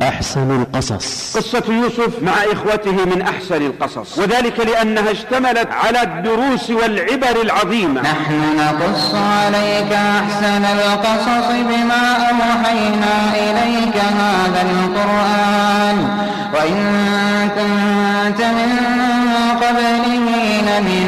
أحسن القصص. قصة يوسف مع إخوته من أحسن القصص، وذلك لأنها اشتملت على الدروس والعبر العظيمة. نحن نقص عليك أحسن القصص بما أوحينا إليك هذا القرآن وإن كنت من قبله لمن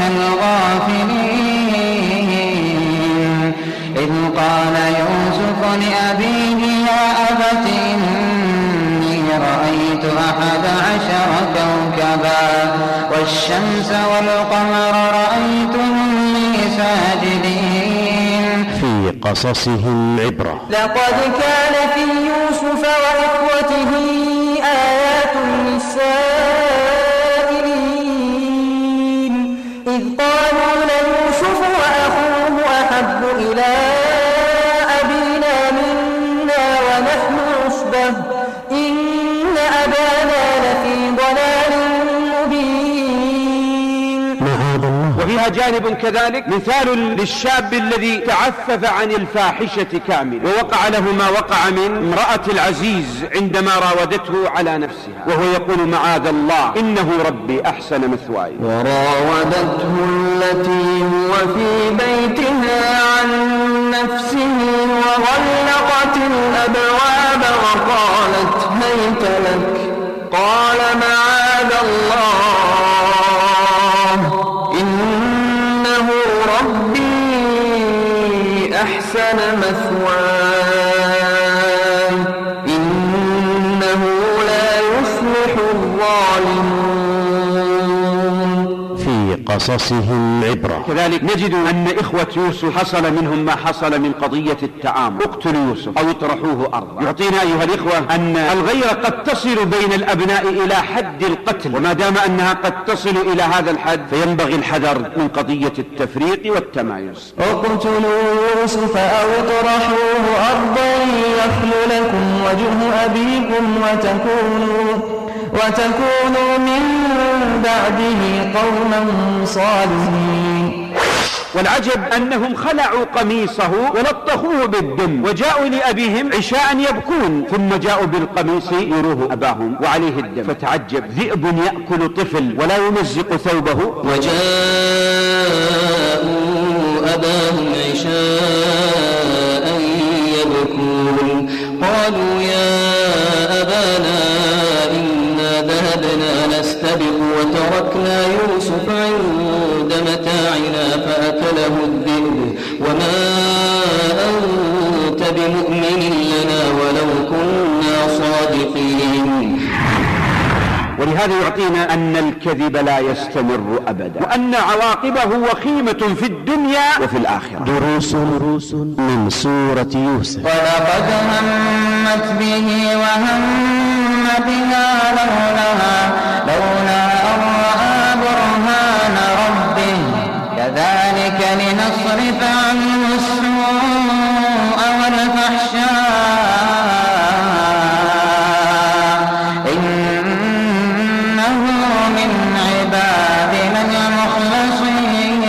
الغافلين. إذ قال يوسف لأبيه يا أبت إني رأيت 11 كوكبا والشمس والقمر رأيتهم لي ساجدين. في قصصهم عبرة. لقد كان في يوسف وإخوته آيات للسائلين إذ قالوا ليوسف وأخوه أحب إلى أبينا منا ونحن عصبة إن أبانا لفي ضلال مبين. وفيها جانب كذلك مثال للشاب الذي تعفف عن الفاحشة كامل ووقع له ما وقع من امرأة العزيز عندما راودته على نفسها، وهو يقول معاذ الله إنه ربي أحسن مثواي. وراودته التي هو في بيتها عن نفسه وغلقت الأبواب وقالت هيت لك قال معاذ الله إنه ربي أحسن مثواي إنه لا يفلح الظالمون. في قصصهم عبرة. كذلك نجد أن إخوة يوسف حصل منهم ما حصل من قضية التعامل، اقتلوا يوسف أو اطرحوه أرضا. يعطينا أيها الإخوة أن الغيرة قد تصل بين الأبناء إلى حد القتل، وما دام أنها قد تصل إلى هذا الحد فينبغي الحذر من قضية التفريق والتمايز. اقتلوا يوسف أو اطرحوه أرضا يخل لكم وجه أبيكم وتكونوا من بعده قوما صالحين. والعجب أنهم خلعوا قميصه ولطخوه بالدم وجاءوا لأبيهم عشاء يبكون، ثم جاءوا بالقميص يروه أباهم وعليه الدم. فتعجب، ذئب يأكل طفل ولا يمزق ثوبه. وجاءوا أباهم عشاء يبكون قالوا يا أبانا إنا ذهبنا نستبق وتركنا يوسف عند متاعنا فأكله الذئب وما أنت بمؤمن لنا ولو كنا صادقين. ولهذا يعطينا أن الكذب لا يستمر أبدا، وأن عواقبه وخيمة في الدنيا وفي الآخرة. دروس من سورة يوسف. ولقد همت به وهم بها لولا أن رأى برهان ربه كذلك لنصرف عنه السوء والفحشاء إنه من عبادنا المخلصين.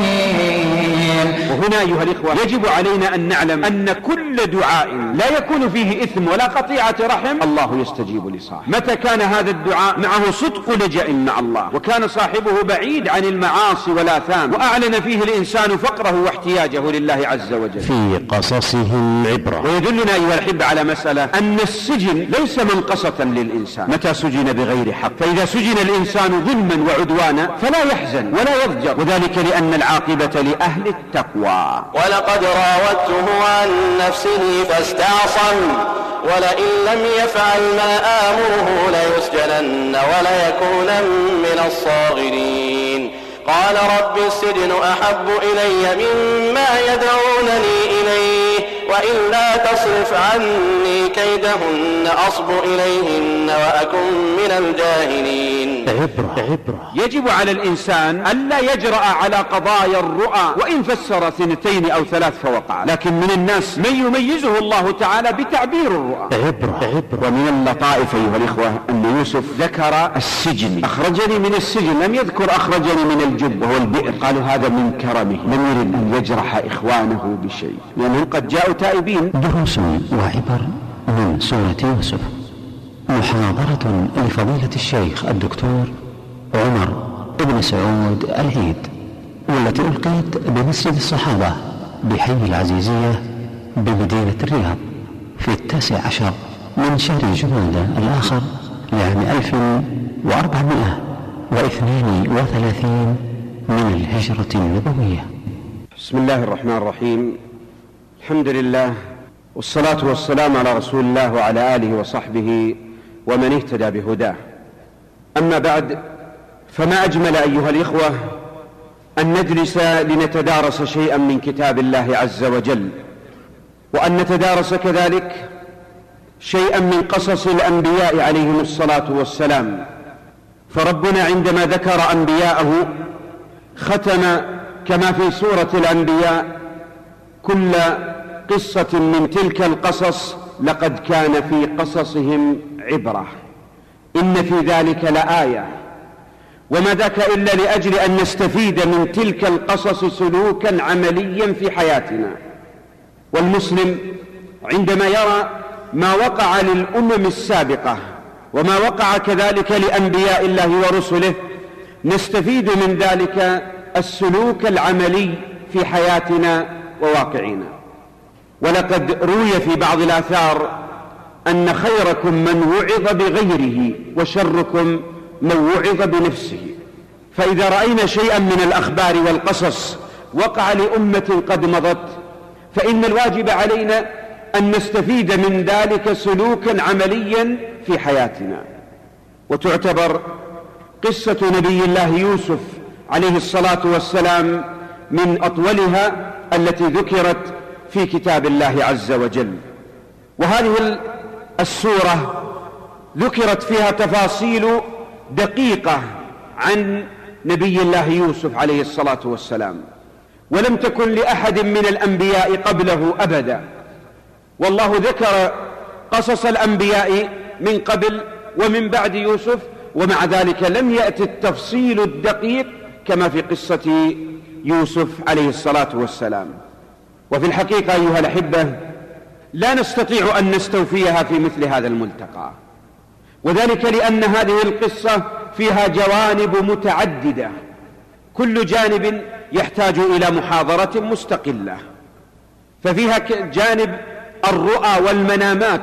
وهنا أيها الإخوة يجب علينا أن نعلم أن كل دعاء لا يكون فيه إثم ولا قطيعة رحم الله يستجيب لصاحبه. متى كان هذا الدعاء معه صدق لجأ مع الله وكان صاحبه بعيد عن المعاصي والآثام وأعلن فيه الإنسان فقره واحتياجه لله عز وجل. في قصصهم عبرة. ويدلنا أيها الأحبة على مسألة أن السجن ليس منقصة للإنسان متى سجن بغير حق، فإذا سجن الإنسان ظلما وعدوانا فلا يحزن ولا يضجر، وذلك لأن العاقبة لأهل التقوى. ولقد راودته عن نفسه فاستعصم ولئن لم يفعل ما آمره ليسجنن وليكونن من الصاغرين. قال رب السجن أحب إلي مما يدعونني إليه وإلا تصرف عني كيدهن أصب إليهن وأكن من الجاهلين. عبرة. يجب على الإنسان ألا يجرأ على قضايا الرؤى وإن فسر 2 أو 3 فوقع، لكن من الناس من يميزه الله تعالى بتعبير الرؤى. عبرة. ومن اللطائف أيها الإخوة أن يوسف ذكر السجن، أخرجني من السجن، لم يذكر أخرجني من الجب وهو البئر. قالوا هذا من كرمه، لم يرد أن يجرح إخوانه بشيء لأنهم قد جاءوا تائبين. دروس وعبر من سورة يوسف. محاضرة لفضيلة الشيخ الدكتور عمر بن سعود العيد، والتي ألقيت بمسجد الصحابة بحي العزيزية بمدينة الرياض في 19 من شهر جمادى الآخر لعام 1432 من الهجرة النبوية. بسم الله الرحمن الرحيم. الحمد لله والصلاة والسلام على رسول الله وعلى آله وصحبه ومن اهتدى بهداه. أما بعد، فما أجمل أيها الإخوة أن نجلس لنتدارس شيئا من كتاب الله عز وجل، وأن نتدارس كذلك شيئا من قصص الأنبياء عليهم الصلاة والسلام. فربنا عندما ذكر أنبياءه ختم كما في سورة الأنبياء كل قصة من تلك القصص لقد كان في قصصهم عبرة، إن في ذلك لآية. وما ذاك إلا لأجل أن نستفيد من تلك القصص سلوكا عمليا في حياتنا. والمسلم عندما يرى ما وقع للأمم السابقة وما وقع كذلك لأنبياء الله ورسله نستفيد من ذلك السلوك العملي في حياتنا وواقعنا. ولقد روي في بعض الآثار أن خيركم من وعظ بغيره وشركم من وعظ بنفسه. فإذا رأينا شيئا من الأخبار والقصص وقع لأمة قد مضت، فإن الواجب علينا أن نستفيد من ذلك سلوكا عمليا في حياتنا. وتعتبر قصة نبي الله يوسف عليه الصلاة والسلام من أطولها التي ذكرت في كتاب الله عز وجل. وهذه السورة ذكرت فيها تفاصيل دقيقة عن نبي الله يوسف عليه الصلاة والسلام، ولم تكن لأحد من الأنبياء قبله أبدا. والله ذكر قصص الأنبياء من قبل ومن بعد يوسف، ومع ذلك لم يأتي التفصيل الدقيق كما في قصة يوسف عليه الصلاة والسلام. وفي الحقيقة أيها الأحبة لا نستطيع أن نستوفيها في مثل هذا الملتقى، وذلك لأن هذه القصة فيها جوانب متعددة، كل جانب يحتاج إلى محاضرة مستقلة. ففيها جانب الرؤى والمنامات،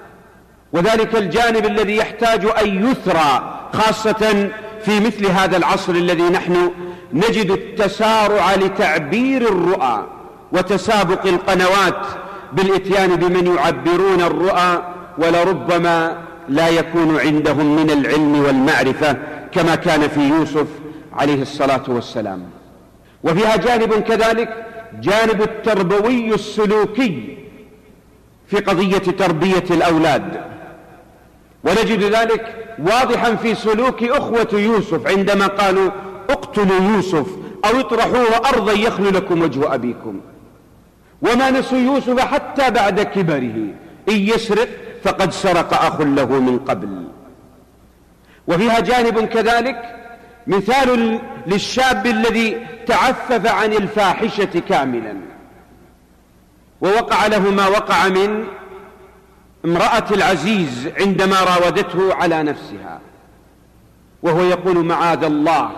وذلك الجانب الذي يحتاج أن يثرى خاصة في مثل هذا العصر الذي نحن نجد التسارع لتعبير الرؤى وتسابق القنوات بالإتيان بمن يعبرون الرؤى، ولربما لا يكون عندهم من العلم والمعرفة كما كان في يوسف عليه الصلاة والسلام. وفيها جانب كذلك جانب التربوي السلوكي في قضية تربية الأولاد، ونجد ذلك واضحا في سلوك أخوة يوسف عندما قالوا اقتلوا يوسف أو اطرحوه أرضا يخل لكم وجه أبيكم. وما نسوا يوسف حتى بعد كبره، إن يسرق فقد سرق أخ له من قبل. وفيها جانب كذلك مثال للشاب الذي تعفف عن الفاحشة كاملا ووقع له ما وقع من امرأة العزيز عندما راودته على نفسها، وهو يقول معاذ الله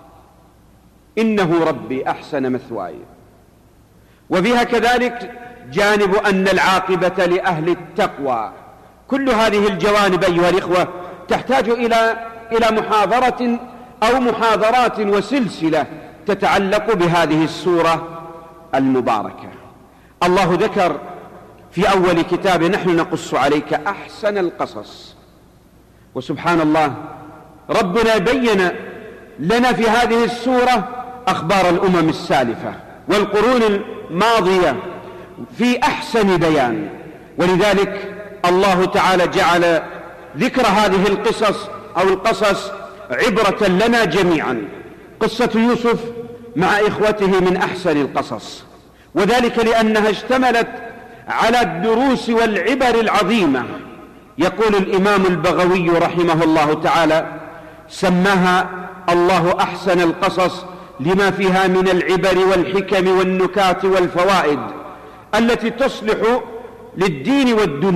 إنه ربي أحسن مثواي. وفيها كذلك جانب أن العاقبة لأهل التقوى. كل هذه الجوانب أيها الإخوة تحتاج إلى محاضرة أو محاضرات وسلسلة تتعلق بهذه السورة المباركة. الله ذكر في أول كتاب نحن نقص عليك أحسن القصص. وسبحان الله، ربنا بين لنا في هذه السورة أخبار الأمم السالفة والقرون الماضية في أحسن بيان. ولذلك الله تعالى جعل ذكر هذه القصص عبرة لنا جميعا. قصة يوسف مع إخوته من أحسن القصص، وذلك لأنها اشتملت على الدروس والعبر العظيمة. يقول الإمام البغوي رحمه الله تعالى: سماها الله أحسن القصص لما فيها من العبر والحكم والنكات والفوائد التي تصلح للدين والدنيا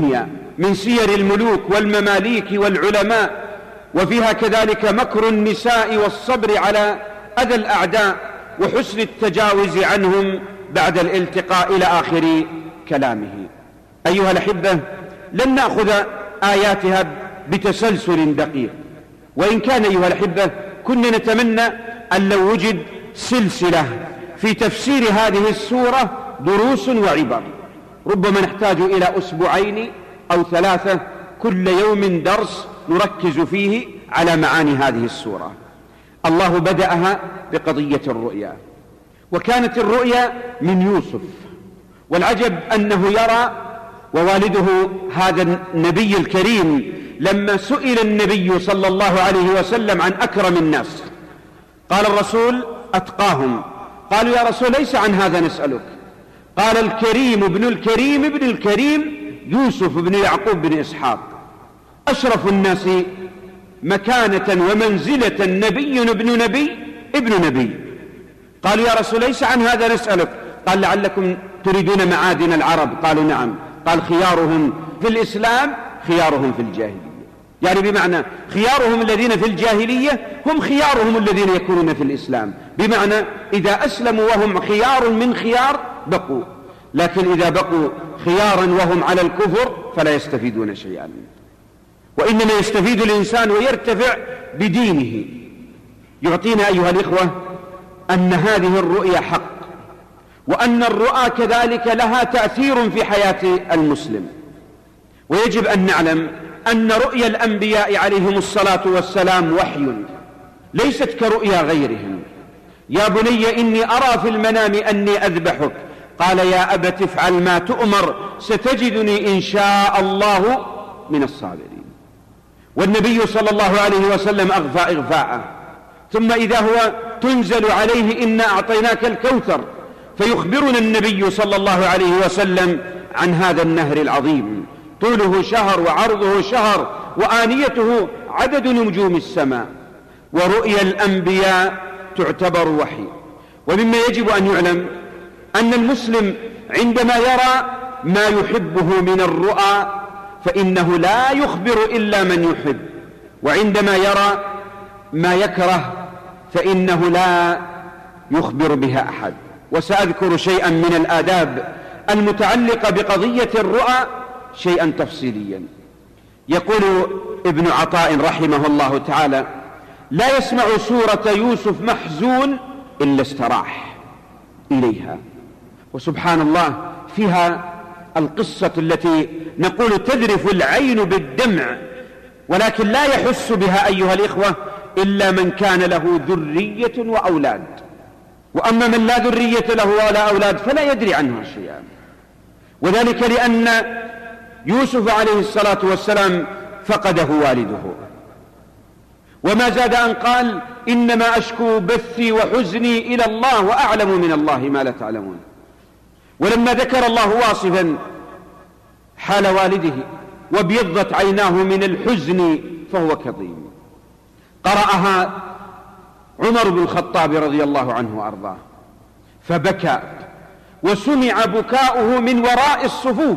من سير الملوك والمماليك والعلماء، وفيها كذلك مكر النساء والصبر على أذى الأعداء وحسن التجاوز عنهم بعد الالتقاء إلى آخر كلامه. أيها الأحبة، لن نأخذ آياتها بتسلسل دقيق، وإن كان أيها الأحبة كنا نتمنى أن لو وجد سلسلة في تفسير هذه السورة دروس وعبر، ربما نحتاج إلى أسبوعين أو 3 كل يوم درس نركز فيه على معاني هذه السورة. الله بدأها بقضية الرؤيا، وكانت الرؤيا من يوسف، والعجب أنه يرى، ووالده هذا النبي الكريم لما سئل النبي صلى الله عليه وسلم عن أكرم الناس قال الرسول أتقاهم، قالوا يا رسول ليس عن هذا نسألك، قال الكريم ابن الكريم ابن الكريم يوسف بن يعقوب بن إسحاق، أشرف الناس مكانة ومنزلة نبي ابن نبي ابن نبي. قالوا يا رسول ليس عن هذا نسألك، قال لعلكم تريدون معادن العرب، قالوا نعم، قال خيارهم في الإسلام خيارهم في الجاهلية، يعني بمعنى خيارهم الذين في الجاهلية هم خيارهم الذين يكونون في الإسلام، بمعنى إذا أسلموا وهم خيار من خيار بقوا، لكن إذا بقوا خيارا وهم على الكفر فلا يستفيدون شيئا. وإنما يستفيد الإنسان ويرتفع بدينه. يعطينا أيها الإخوة أن هذه الرؤيا حق، وأن الرؤى كذلك لها تأثير في حياة المسلم. ويجب أن نعلم أن رؤيا الأنبياء عليهم الصلاة والسلام وحي، ليست كرؤيا غيرهم. يا بني إني أرى في المنام أني أذبحك، قال يا أبت افعل ما تؤمر ستجدني إن شاء الله من الصابرين. والنبي صلى الله عليه وسلم أغفى إغفاءه، ثم إذا هو تنزل عليه إنا أعطيناك الكوثر، فيخبرنا النبي صلى الله عليه وسلم عن هذا النهر العظيم، طوله شهر وعرضه شهر وآنيته عدد نجوم السماء. ورؤيا الأنبياء تعتبر وحي. ومما يجب أن يعلم أن المسلم عندما يرى ما يحبه من الرؤى فإنه لا يخبر إلا من يحب، وعندما يرى ما يكره فإنه لا يخبر بها أحد. وسأذكر شيئا من الآداب المتعلقة بقضية الرؤى شيئا تفصيليا. يقول ابن عطاء رحمه الله تعالى: لا يسمع سورة يوسف محزون إلا استراح إليها. وسبحان الله فيها القصة التي نقول تذرف العين بالدمع، ولكن لا يحس بها أيها الإخوة إلا من كان له ذرية وأولاد، وأما من لا ذرية له ولا أولاد فلا يدري عنها شيئا. وذلك لأن يوسف عليه الصلاة والسلام فقده والده، وما زاد أن قال إنما أشكو بثي وحزني إلى الله وأعلم من الله ما لا تعلمون. ولما ذكر الله واصفا حال والده وابيضت عيناه من الحزن فهو كظيم، قرأها عمر بن الخطاب رضي الله عنه وأرضاه فبكى، وسمع بكاؤه من وراء الصفوف،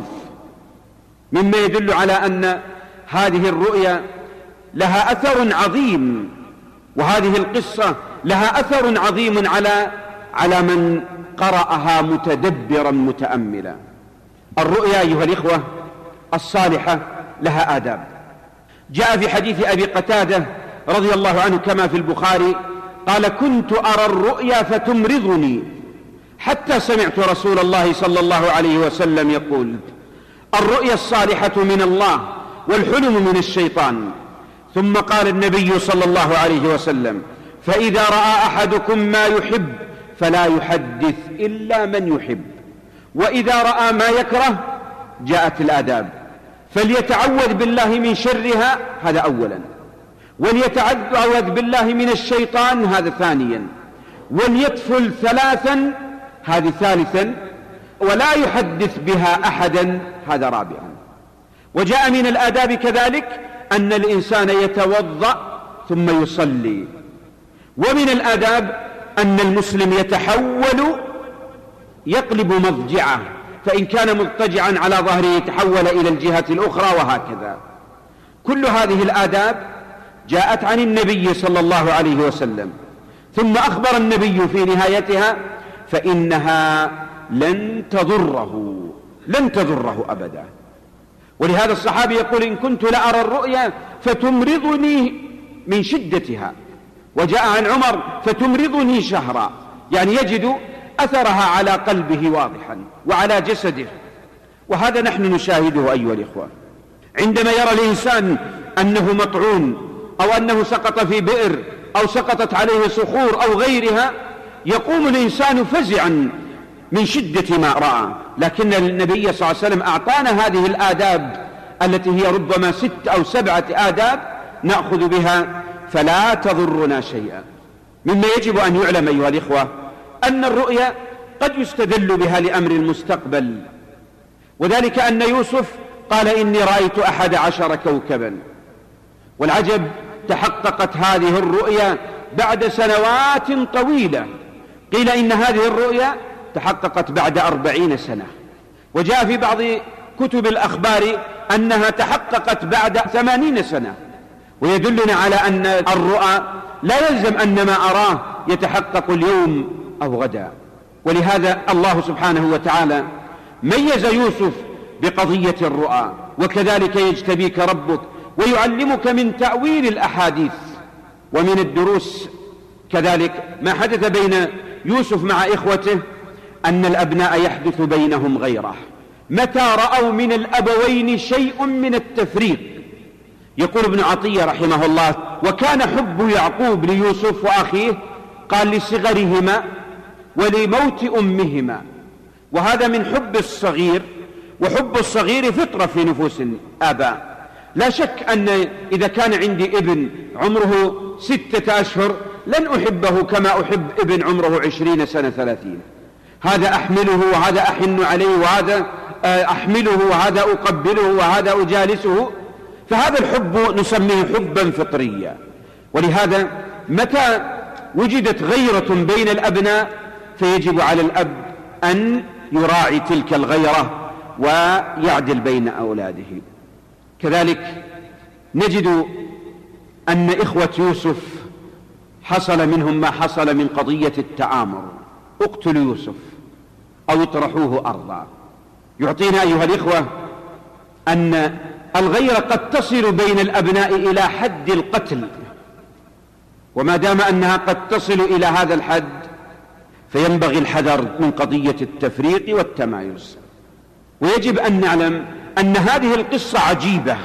مما يدل على أن هذه الرؤيا لها أثر عظيم، وهذه القصة لها أثر عظيم على من قرأها متدبرا متأملا. الرؤيا أيها الإخوة الصالحة لها آداب. جاء في حديث أبي قتادة رضي الله عنه كما في البخاري قال: كنت أرى الرؤيا فتمرضني حتى سمعت رسول الله صلى الله عليه وسلم يقول: الرؤيا الصالحة من الله والحلم من الشيطان. ثم قال النبي صلى الله عليه وسلم: فإذا رأى أحدكم ما يحب فلا يحدث إلا من يحب، وإذا رأى ما يكره جاءت الآداب، فليتعوذ بالله من شرها، هذا أولا، وليتعوذ بالله من الشيطان، هذا ثانيا، وليطفل 3، هذه ثالثا، ولا يحدث بها أحدا، هذا رابعا. وجاء من الآداب كذلك أن الإنسان يتوضأ ثم يصلي. ومن الآداب أن المسلم يتحول يقلب مضجعه فإن كان مضطجعا على ظهره تحول إلى الجهة الأخرى، وهكذا. كل هذه الآداب جاءت عن النبي صلى الله عليه وسلم، ثم أخبر النبي في نهايتها فإنها لن تضره أبدا. ولهذا الصحابي يقول: إن كنت لأرى الرؤيا فتمرضني من شدتها، وجاء عن عمر فتمرضني شهرا، يعني يجد أثرها على قلبه واضحا وعلى جسده. وهذا نحن نشاهده أيها الإخوة، عندما يرى الإنسان أنه مطعون أو أنه سقط في بئر أو سقطت عليه صخور أو غيرها، يقوم الإنسان فزعا من شدة ما رأى. لكن النبي صلى الله عليه وسلم أعطانا هذه الآداب التي هي ربما 6 أو 7 آداب نأخذ بها فلا تضرنا شيئا. مما يجب أن يعلم أيها الإخوة أن الرؤيا قد يستدل بها لأمر المستقبل، وذلك أن يوسف قال: إني رأيت 11 كوكبا. والعجب تحققت هذه الرؤيا بعد سنوات طويلة. قيل إن هذه الرؤيا تحققت بعد 40 سنة، وجاء في بعض كتب الأخبار أنها تحققت بعد 80 سنة، ويدلنا على أن الرؤى لا يلزم أن ما أراه يتحقق اليوم أو غدا. ولهذا الله سبحانه وتعالى ميز يوسف بقضية الرؤى، وكذلك يجتبيك ربك ويعلمك من تأويل الأحاديث. ومن الدروس كذلك ما حدث بين يوسف مع إخوته أن الأبناء يحدث بينهم غيرة متى رأوا من الأبوين شيء من التفريق. يقول ابن عطية رحمه الله: وكان حب يعقوب ليوسف وأخيه قال لصغرهما ولموت أمهما، وهذا من حب الصغير، وحب الصغير فطرة في نفوس الآباء. لا شك أن إذا كان عندي ابن عمره 6 أشهر لن أحبه كما أحب ابن عمره 20 سنة 30. هذا أحمله وهذا أحن عليه، وهذا أحمله وهذا أقبله وهذا أجالسه، فهذا الحب نسميه حبا فطريا. ولهذا متى وجدت غيرة بين الأبناء فيجب على الأب أن يراعي تلك الغيرة ويعدل بين أولاده. كذلك نجد أن إخوة يوسف حصل منهم ما حصل من قضية التآمر: اقتلوا يوسف أو اطرحوه أرضا. يعطينا أيها الإخوة أن الغيرة قد تصل بين الأبناء إلى حد القتل، وما دام أنها قد تصل إلى هذا الحد فينبغي الحذر من قضية التفريق والتمايز. ويجب أن نعلم أن هذه القصة عجيبة،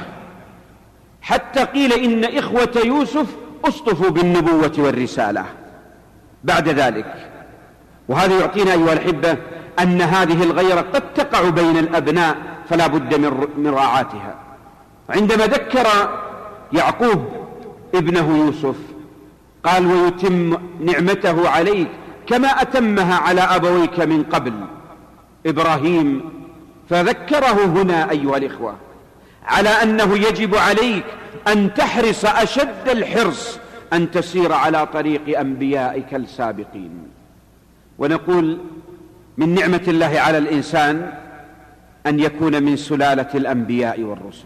حتى قيل إن إخوة يوسف اصطفوا بالنبوة والرسالة بعد ذلك. وهذا يعطينا أيها الأحبة أن هذه الغيرة قد تقع بين الأبناء، فلا بد من راعاتها. عندما ذكر يعقوب ابنه يوسف قال: ويتم نعمته عليك كما أتمها على أبويك من قبل إبراهيم. فذكره هنا أيها الإخوة على أنه يجب عليك أن تحرص أشد الحرص أن تسير على طريق أنبيائك السابقين. ونقول من نعمة الله على الإنسان أن يكون من سلالة الأنبياء والرسل،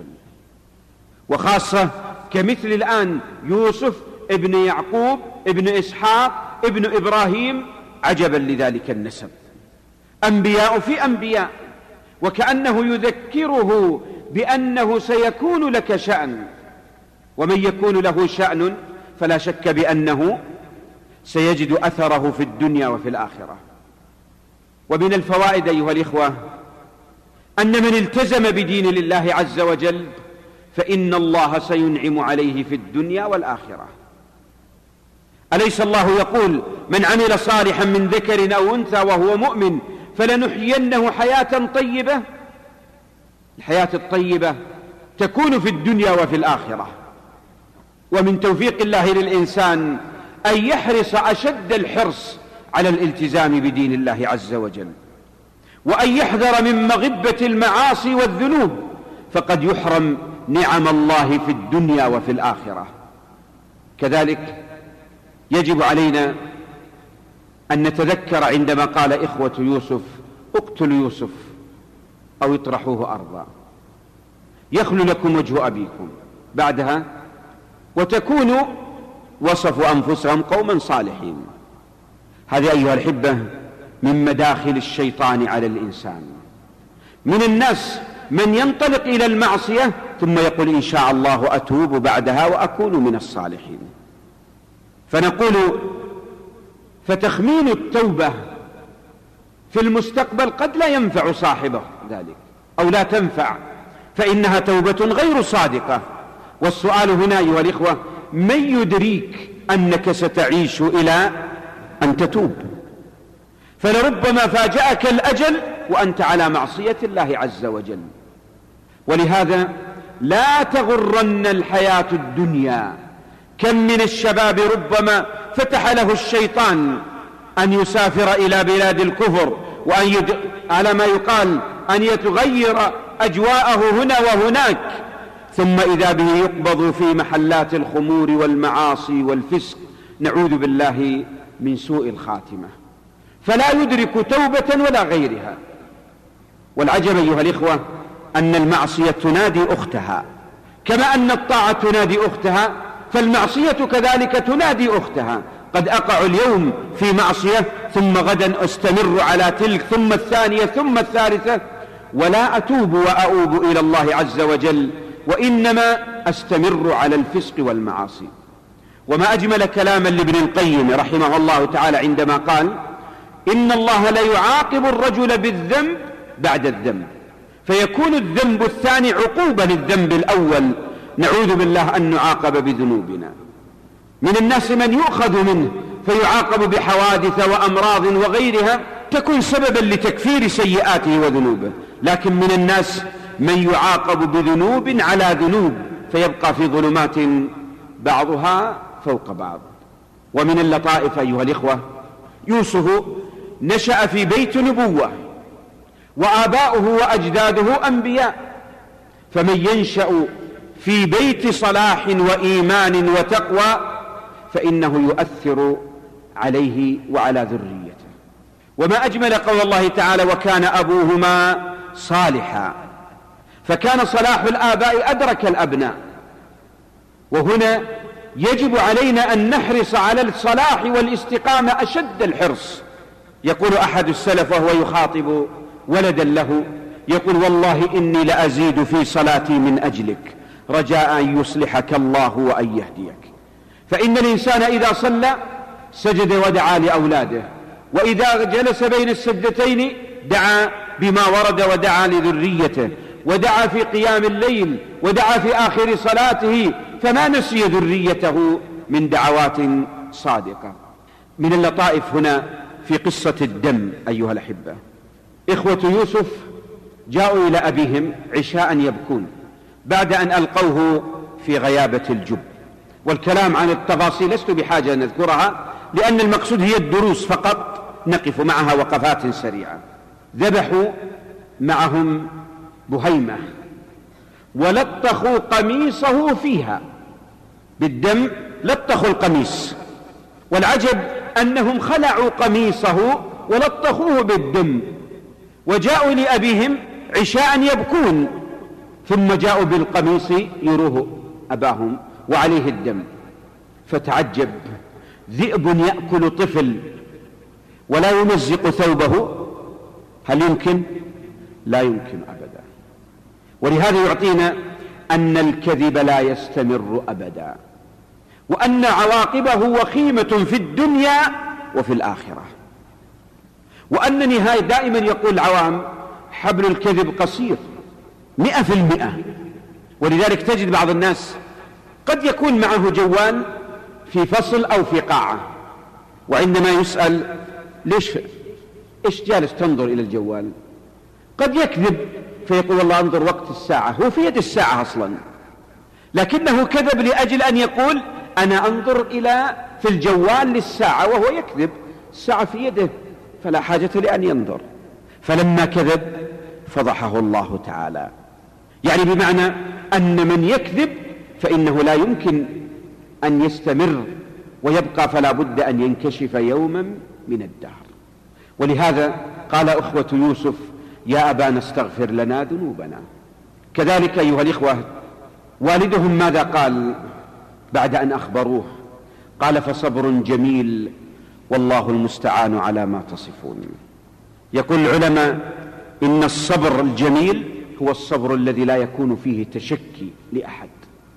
وخاصة كمثل الآن يوسف ابن يعقوب ابن إسحاق ابن إبراهيم. عجبا لذلك النسب، أنبياء في أنبياء، وكأنه يذكره بأنه سيكون لك شأن، ومن يكون له شأن فلا شك بأنه سيجد أثره في الدنيا وفي الآخرة. ومن الفوائد أيها الإخوة أن من التزم بدين الله عز وجل فإن الله سينعم عليه في الدنيا والآخرة. أليس الله يقول: من عمل صالحا من ذكر أو أنثى وهو مؤمن فلنحيينه حياة طيبة؟ الحياة الطيبة تكون في الدنيا وفي الآخرة. ومن توفيق الله للإنسان أن يحرص أشد الحرص على الالتزام بدين الله عز وجل، وأن يحذر من مغبة المعاصي والذنوب، فقد يحرم نعم الله في الدنيا وفي الآخرة. كذلك يجب علينا أن نتذكر عندما قال إخوة يوسف: اقتلوا يوسف أو اطرحوه أرضا يخلو لكم وجه أبيكم. بعدها وتكونوا وصفوا أنفسهم قوما صالحين. هذه أيها الأحبة من مداخل الشيطان على الإنسان. من الناس من ينطلق إلى المعصية ثم يقول إن شاء الله أتوب بعدها وأكون من الصالحين. فنقول فتخمين التوبة في المستقبل قد لا ينفع صاحبه ذلك أو لا تنفع، فإنها توبة غير صادقة. والسؤال هنا أيها الإخوة من يدريك أنك ستعيش إلى أن تتوب؟ فلربما فاجأك الأجل وأنت على معصية الله عز وجل. ولهذا لا تغرن الحياة الدنيا. كم من الشباب ربما فتح له الشيطان أن يسافر إلى بلاد الكفر وأن على ما يقال أن يتغير أجواءه هنا وهناك، ثم إذا به يقبض في محلات الخمور والمعاصي والفسق، نعوذ بالله من سوء الخاتمة، فلا يدرك توبة ولا غيرها. والعجب أيها الإخوة أن المعصية تنادي أختها، كما أن الطاعة تنادي أختها فالمعصية كذلك تنادي أختها. قد أقع اليوم في معصية ثم غدا أستمر على تلك ثم الثانية ثم الثالثة، ولا أتوب وأؤوب إلى الله عز وجل، وإنما أستمر على الفسق والمعاصي. وما أجمل كلاما لابن القيم رحمه الله تعالى عندما قال إن الله لا يعاقب الرجل بالذنب بعد الذنب، فيكون الذنب الثاني عقوبة للذنب الأول، نعوذ بالله أن نعاقب بذنوبنا. من الناس من يؤخذ منه فيعاقب بحوادث وأمراض وغيرها تكون سببا لتكفير سيئاته وذنوبه، لكن من الناس من يعاقب بذنوب على ذنوب فيبقى في ظلمات بعضها فوق بعض. ومن اللطائف أيها الإخوة يوسف نشأ في بيت نبوة وآباؤه وأجداده أنبياء، فمن ينشأ في بيت صلاح وإيمان وتقوى فإنه يؤثر عليه وعلى ذريته. وما أجمل قول الله تعالى وكان أبوهما صالحا، فكان صلاح الآباء أدرك الأبناء. وهنا يجب علينا أن نحرص على الصلاح والاستقامة أشد الحرص. يقول أحد السلف وهو يخاطب ولدا له يقول والله إني لأزيد في صلاتي من أجلك رجاء أن يصلحك الله وأن يهديك. فإن الإنسان إذا صلى سجد ودعا لأولاده، وإذا جلس بين السجدتين دعا بما ورد ودعا لذريته، ودعا في قيام الليل، ودعا في آخر صلاته، فما نسي ذريته من دعوات صادقة. من اللطائف هنا في قصة الدم أيها الأحبة، إخوة يوسف جاءوا إلى أبيهم عشاء يبكون بعد أن ألقوه في غيابة الجب. والكلام عن التفاصيل لست بحاجة أن نذكرها، لأن المقصود هي الدروس فقط نقف معها وقفات سريعة. ذبحوا معهم بهيمة ولطخوا قميصه فيها بالدم، لطخوا القميص، والعجب أنهم خلعوا قميصه ولطخوه بالدم، وجاءوا لأبيهم عشاء يبكون، ثم جاءوا بالقميص يروه أباهم وعليه الدم. فتعجب، ذئب يأكل طفل ولا يمزق ثوبه، هل يمكن؟ لا يمكن أبدا. ولهذا يعطينا أن الكذب لا يستمر أبدا، وأن عواقبه وخيمة في الدنيا وفي الآخرة، وأن نهاية دائما يقول العوام حبل الكذب قصير 100%. ولذلك تجد بعض الناس قد يكون معه جوال في فصل أو في قاعة، وعندما يسأل إيش جالس تنظر إلى الجوال، قد يكذب فيقول والله انظر وقت الساعة، هو في يد الساعة أصلا، لكنه كذب لأجل أن يقول أنا أنظر في الجوال للساعة، وهو يكذب، الساعة في يده فلا حاجة لأن ينظر. فلما كذب فضحه الله تعالى. يعني بمعنى أن من يكذب فإنه لا يمكن أن يستمر ويبقى، فلا بد أن ينكشف يوما من الدهر. ولهذا قال أخوة يوسف يا أبانا استغفر لنا ذنوبنا. كذلك أيها الإخوة والدهم ماذا قال بعد أن أخبروه؟ قال فصبر جميل والله المستعان على ما تصفون. يقول العلماء إن الصبر الجميل هو الصبر الذي لا يكون فيه تشكي لأحد،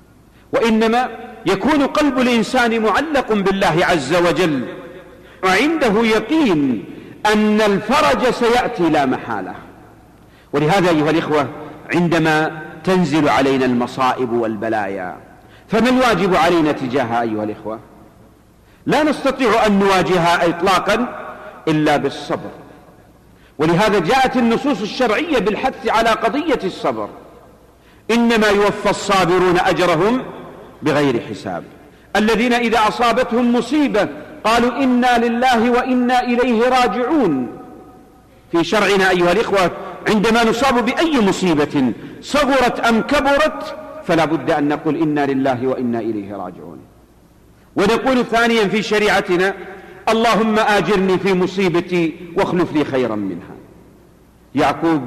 وإنما يكون قلب الإنسان معلق بالله عز وجل وعنده يقين أن الفرج سيأتي لا محالة. ولهذا أيها الإخوة عندما تنزل علينا المصائب والبلايا فما الواجب علينا تجاهها أيها الإخوة؟ لا نستطيع أن نواجهها إطلاقا إلا بالصبر. ولهذا جاءت النصوص الشرعية بالحث على قضية الصبر. إنما يوفى الصابرون أجرهم بغير حساب. الذين إذا أصابتهم مصيبة قالوا إنا لله وإنا إليه راجعون. في شرعنا أيها الإخوة عندما نصاب بأي مصيبة صغرت أم كبرت فلا بد أن نقول إنا لله وإنا إليه راجعون. ونقول ثانيا في شريعتنا اللهم آجرني في مصيبتي واخلف لي خيرا منها. يعقوب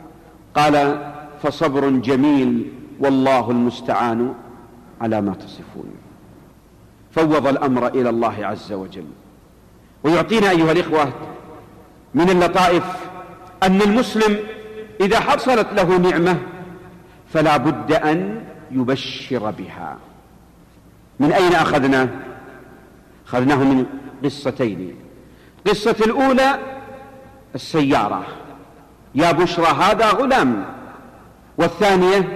قال فصبر جميل والله المستعان على ما تصفون. فوض الأمر إلى الله عز وجل. ويعطينا أيها الإخوة من اللطائف أن المسلم إذا حصلت له نعمة فلا بد أن يبشر بها. من أين أخذناه؟ أخذناه من قصتين. قصة الأولى السيارة، يا بشرى هذا غلام، والثانية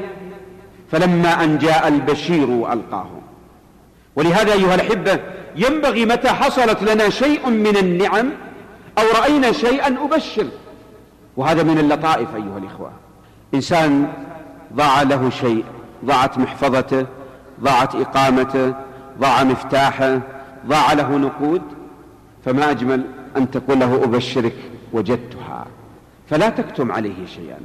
فلما أن جاء البشير وألقاه. ولهذا أيها الأحبة ينبغي متى حصلت لنا شيء من النعم أو رأينا شيئا أبشر. وهذا من اللطائف أيها الإخوة. إنسان ضاع له شيء، ضاعت محفظته، ضاعت إقامته، ضاع مفتاحه، ضاع له نقود، فما أجمل أن تقول له أبشرك وجدتها، فلا تكتم عليه شيئا.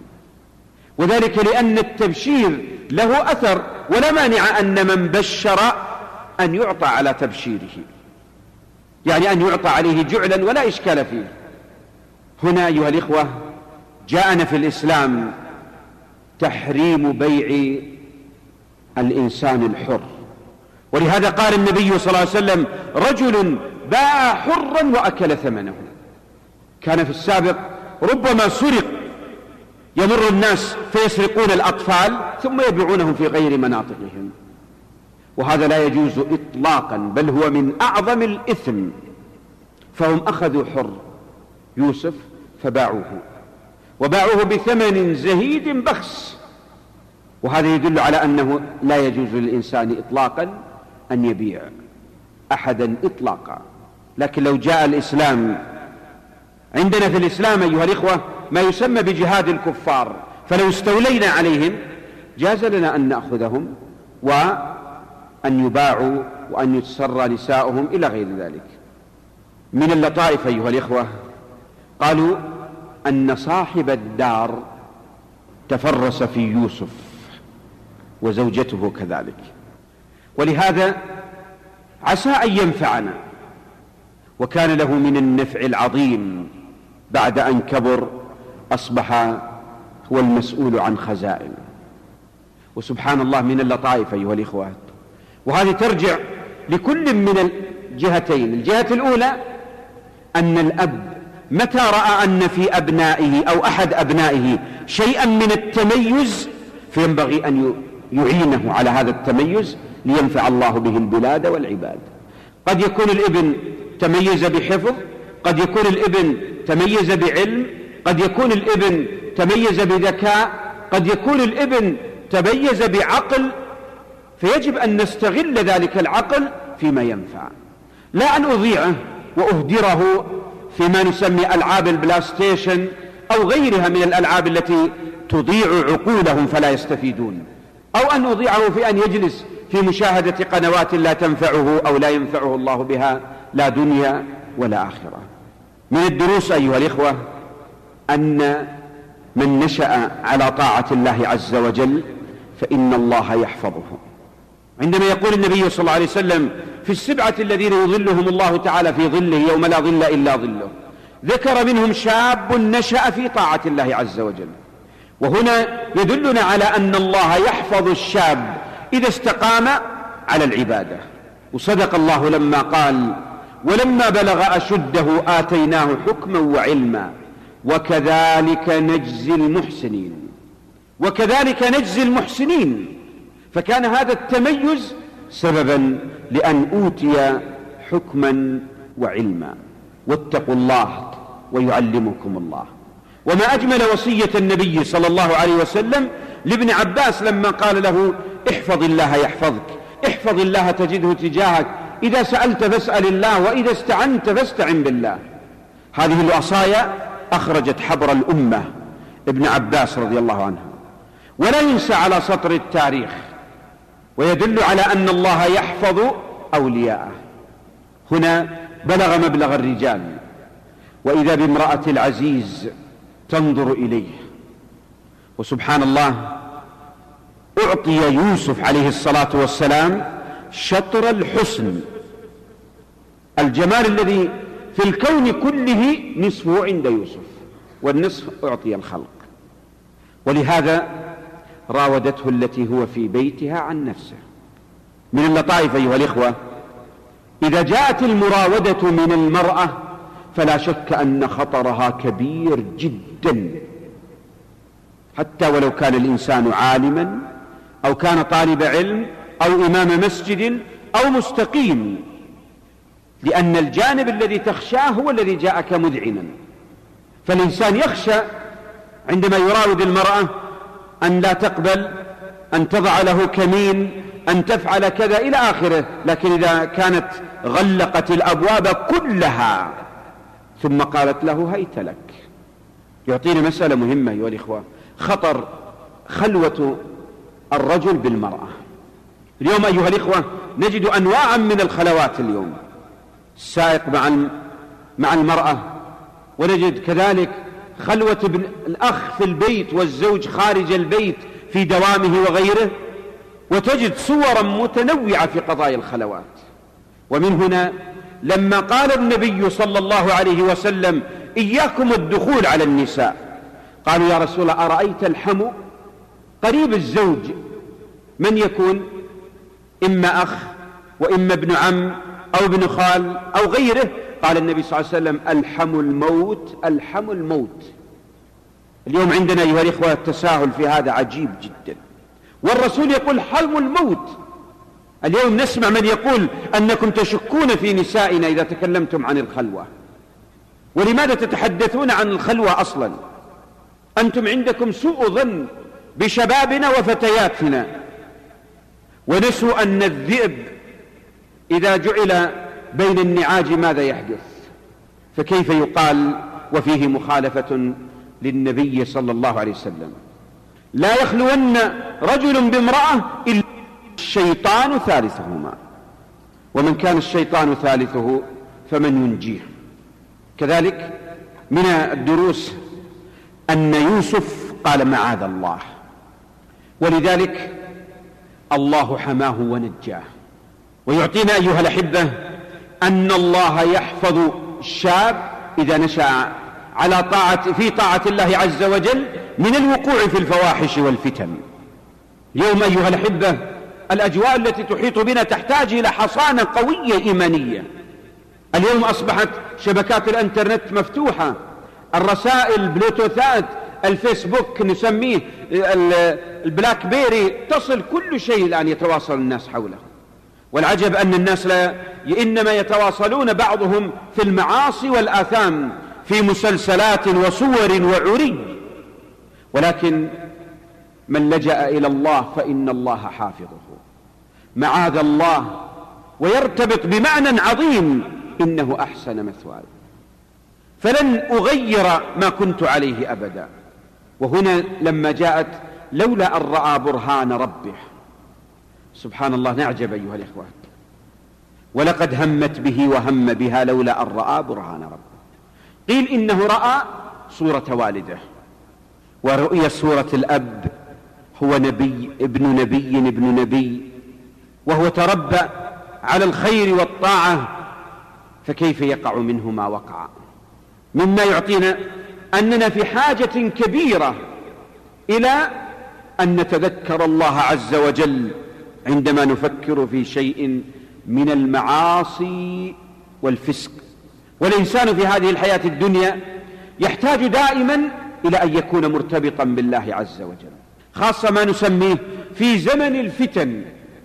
وذلك لأن التبشير له أثر، ولا مانع أن من بشر أن يعطى على تبشيره، يعني أن يعطى عليه جعلا ولا إشكال فيه. هنا أيها الإخوة جاءنا في الإسلام تحريم بيع الإنسان الحر. ولهذا قال النبي صلى الله عليه وسلم رجل باع حرا وأكل ثمنه. كان في السابق ربما سرق، يمر الناس فيسرقون الأطفال ثم يبيعونهم في غير مناطقهم، وهذا لا يجوز إطلاقا، بل هو من أعظم الإثم. فهم أخذوا حر يوسف فباعوه، وباعوه بثمن زهيد بخس، وهذا يدل على أنه لا يجوز للإنسان إطلاقا أن يبيع أحدا إطلاقا. لكن لو جاء الإسلام، عندنا في الإسلام أيها الإخوة ما يسمى بجهاد الكفار، فلو استولينا عليهم جاز لنا أن نأخذهم وأن يباعوا وأن يتسرى نساؤهم إلى غير ذلك. من اللطائف أيها الإخوة قالوا أن صاحب الدار تفرس في يوسف وزوجته كذلك، ولهذا عسى أن ينفعنا، وكان له من النفع العظيم بعد أن كبر أصبح هو المسؤول عن خزائن. وسبحان الله من اللطائف أيها الإخوة، وهذه ترجع لكل من الجهتين. الجهة الأولى أن الأب متى رأى أن في أبنائه أو أحد أبنائه شيئا من التميز فينبغي أن يعينه على هذا التميز لينفع الله به البلاد والعباد. قد يكون الابن تميز بحفظ، قد يكون الابن تميز بعلم، قد يكون الابن تميز بذكاء، قد يكون الابن تميز بعقل، فيجب أن نستغل ذلك العقل فيما ينفع، لا أن أضيعه وأهدره فيما نسمي ألعاب البلايستيشن أو غيرها من الألعاب التي تضيع عقولهم فلا يستفيدون، أو أن أضيعه في أن يجلس في مشاهدة قنوات لا تنفعه أو لا ينفعه الله بها لا دنيا ولا آخرة. من الدروس أيها الإخوة أن من نشأ على طاعة الله عز وجل فإن الله يحفظه. عندما يقول النبي صلى الله عليه وسلم في السبعة الذين يظلهم الله تعالى في ظله يوم لا ظل إلا ظله، ذكر منهم شاب نشأ في طاعة الله عز وجل. وهنا يدلنا على أن الله يحفظ الشاب إذا استقام على العبادة. وصدق الله لما قال: ولما بلغ أشده آتيناه حكما وعلما وكذلك نجزي المحسنين. وكذلك نجزي المحسنين. فكان هذا التميز سببا لأن أوتي حكما وعلما. واتقوا الله ويعلمكم الله. وما أجمل وصية النبي صلى الله عليه وسلم لابن عباس لما قال له: احفظ الله يحفظك، احفظ الله تجده تجاهك، إذا سألت فاسأل الله، وإذا استعنت فاستعن بالله. هذه الوصايا أخرجت حبر الأمة ابن عباس رضي الله عنه، ولا ينسى على سطر التاريخ، ويدل على أن الله يحفظ أولياءه. هنا بلغ مبلغ الرجال، وإذا بامرأة العزيز تنظر إليه. وسبحان الله، أعطي يوسف عليه الصلاة والسلام شطر الحسن، الجمال الذي في الكون كله نصفه عند يوسف، والنصف أعطي الخلق. ولهذا راودته التي هو في بيتها عن نفسه. من اللطائف أيها الإخوة، إذا جاءت المراودة من المرأة فلا شك أن خطرها كبير جدا، حتى ولو كان الإنسان عالما أو كان طالب علم أو إمام مسجد أو مستقيم، لأن الجانب الذي تخشاه هو الذي جاءك مذعنا. فالإنسان يخشى عندما يراود المرأة أن لا تقبل، أن تضع له كمين، أن تفعل كذا إلى آخره. لكن إذا كانت غلقت الأبواب كلها ثم قالت له هيت لك، يعطينا مسألة مهمة أيها الإخوة، خطر خلوة الرجل بالمرأة. اليوم أيها الإخوة نجد أنواعا من الخلوات اليوم، السائق مع المرأة، ونجد كذلك خلوة ابن الأخ في البيت والزوج خارج البيت في دوامه وغيره، وتجد صورا متنوعة في قضايا الخلوات. ومن هنا لما قال النبي صلى الله عليه وسلم: إياكم الدخول على النساء، قالوا: يا رسول الله، أرأيت الحمو قريب الزوج من يكون؟ إما أخ وإما ابن عم أو ابن خال أو غيره. قال النبي صلى الله عليه وسلم: الحمو الموت، الحمو الموت. اليوم عندنا أيها الإخوة التساهل في هذا عجيب جدا، والرسول يقول حمو الموت. اليوم نسمع من يقول أنكم تشكون في نسائنا إذا تكلمتم عن الخلوة. ولماذا تتحدثون عن الخلوة أصلا؟ أنتم عندكم سوء ظن بشبابنا وفتياتنا، ونسوا أن الذئب إذا جعل بين النعاج ماذا يحدث؟ فكيف يقال وفيه مخالفة للنبي صلى الله عليه وسلم: لا يخلون رجل بامرأة إلا الشيطان ثالثهما، ومن كان الشيطان ثالثه فمن ينجيه. كذلك من الدروس أن يوسف قال معاذ الله، ولذلك الله حماه ونجاه. ويعطينا أيها الأحبة أن الله يحفظ الشاب إذا نشأ في طاعة الله عز وجل من الوقوع في الفواحش والفتن. اليوم أيها الأحبة الأجواء التي تحيط بنا تحتاج إلى حصانة قوية إيمانية. اليوم أصبحت شبكات الإنترنت مفتوحة، الرسائل، البلوتوثات، الفيسبوك نسميه البلاك بيري، تصل كل شيء الآن يتواصل الناس حوله. والعجب أن الناس إنما يتواصلون بعضهم في المعاصي والآثام، في مسلسلات وصور وعري. ولكن من لجأ إلى الله فإن الله حافظه، معاذ الله. ويرتبط بمعنى عظيم: إنه أحسن مثواي، فلن أغير ما كنت عليه أبدا. وهنا لما جاءت لولا أن رأى برهان ربه، سبحان الله، نعجب أيها الإخوة. ولقد همت به وهم بها لولا أن رأى برهان ربه. قيل إنه رأى صورة والده، ورؤية صورة الأب، هو نبي ابن نبي، وهو تربى على الخير والطاعة، فكيف يقع منه ما وقع؟ مما يعطينا أننا في حاجة كبيرة إلى أن نتذكر الله عز وجل عندما نفكر في شيء من المعاصي والفسق. والإنسان في هذه الحياة الدنيا يحتاج دائما إلى أن يكون مرتبطا بالله عز وجل، خاصة ما نسميه في زمن الفتن،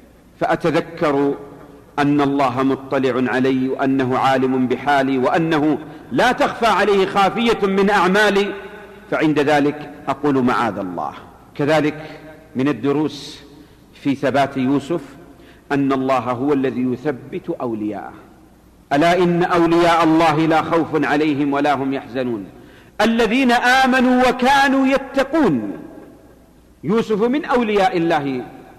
فأتذكر أن الله مطلع علي وأنه عالم بحالي وأنه لا تخفى عليه خافية من أعمالي، فعند ذلك أقول معاذ الله. كذلك من الدروس في ثبات يوسف أن الله هو الذي يثبت أولياءه. ألا إن أولياء الله لا خوف عليهم ولا هم يحزنون الذين آمنوا وكانوا يتقون. يوسف من أولياء الله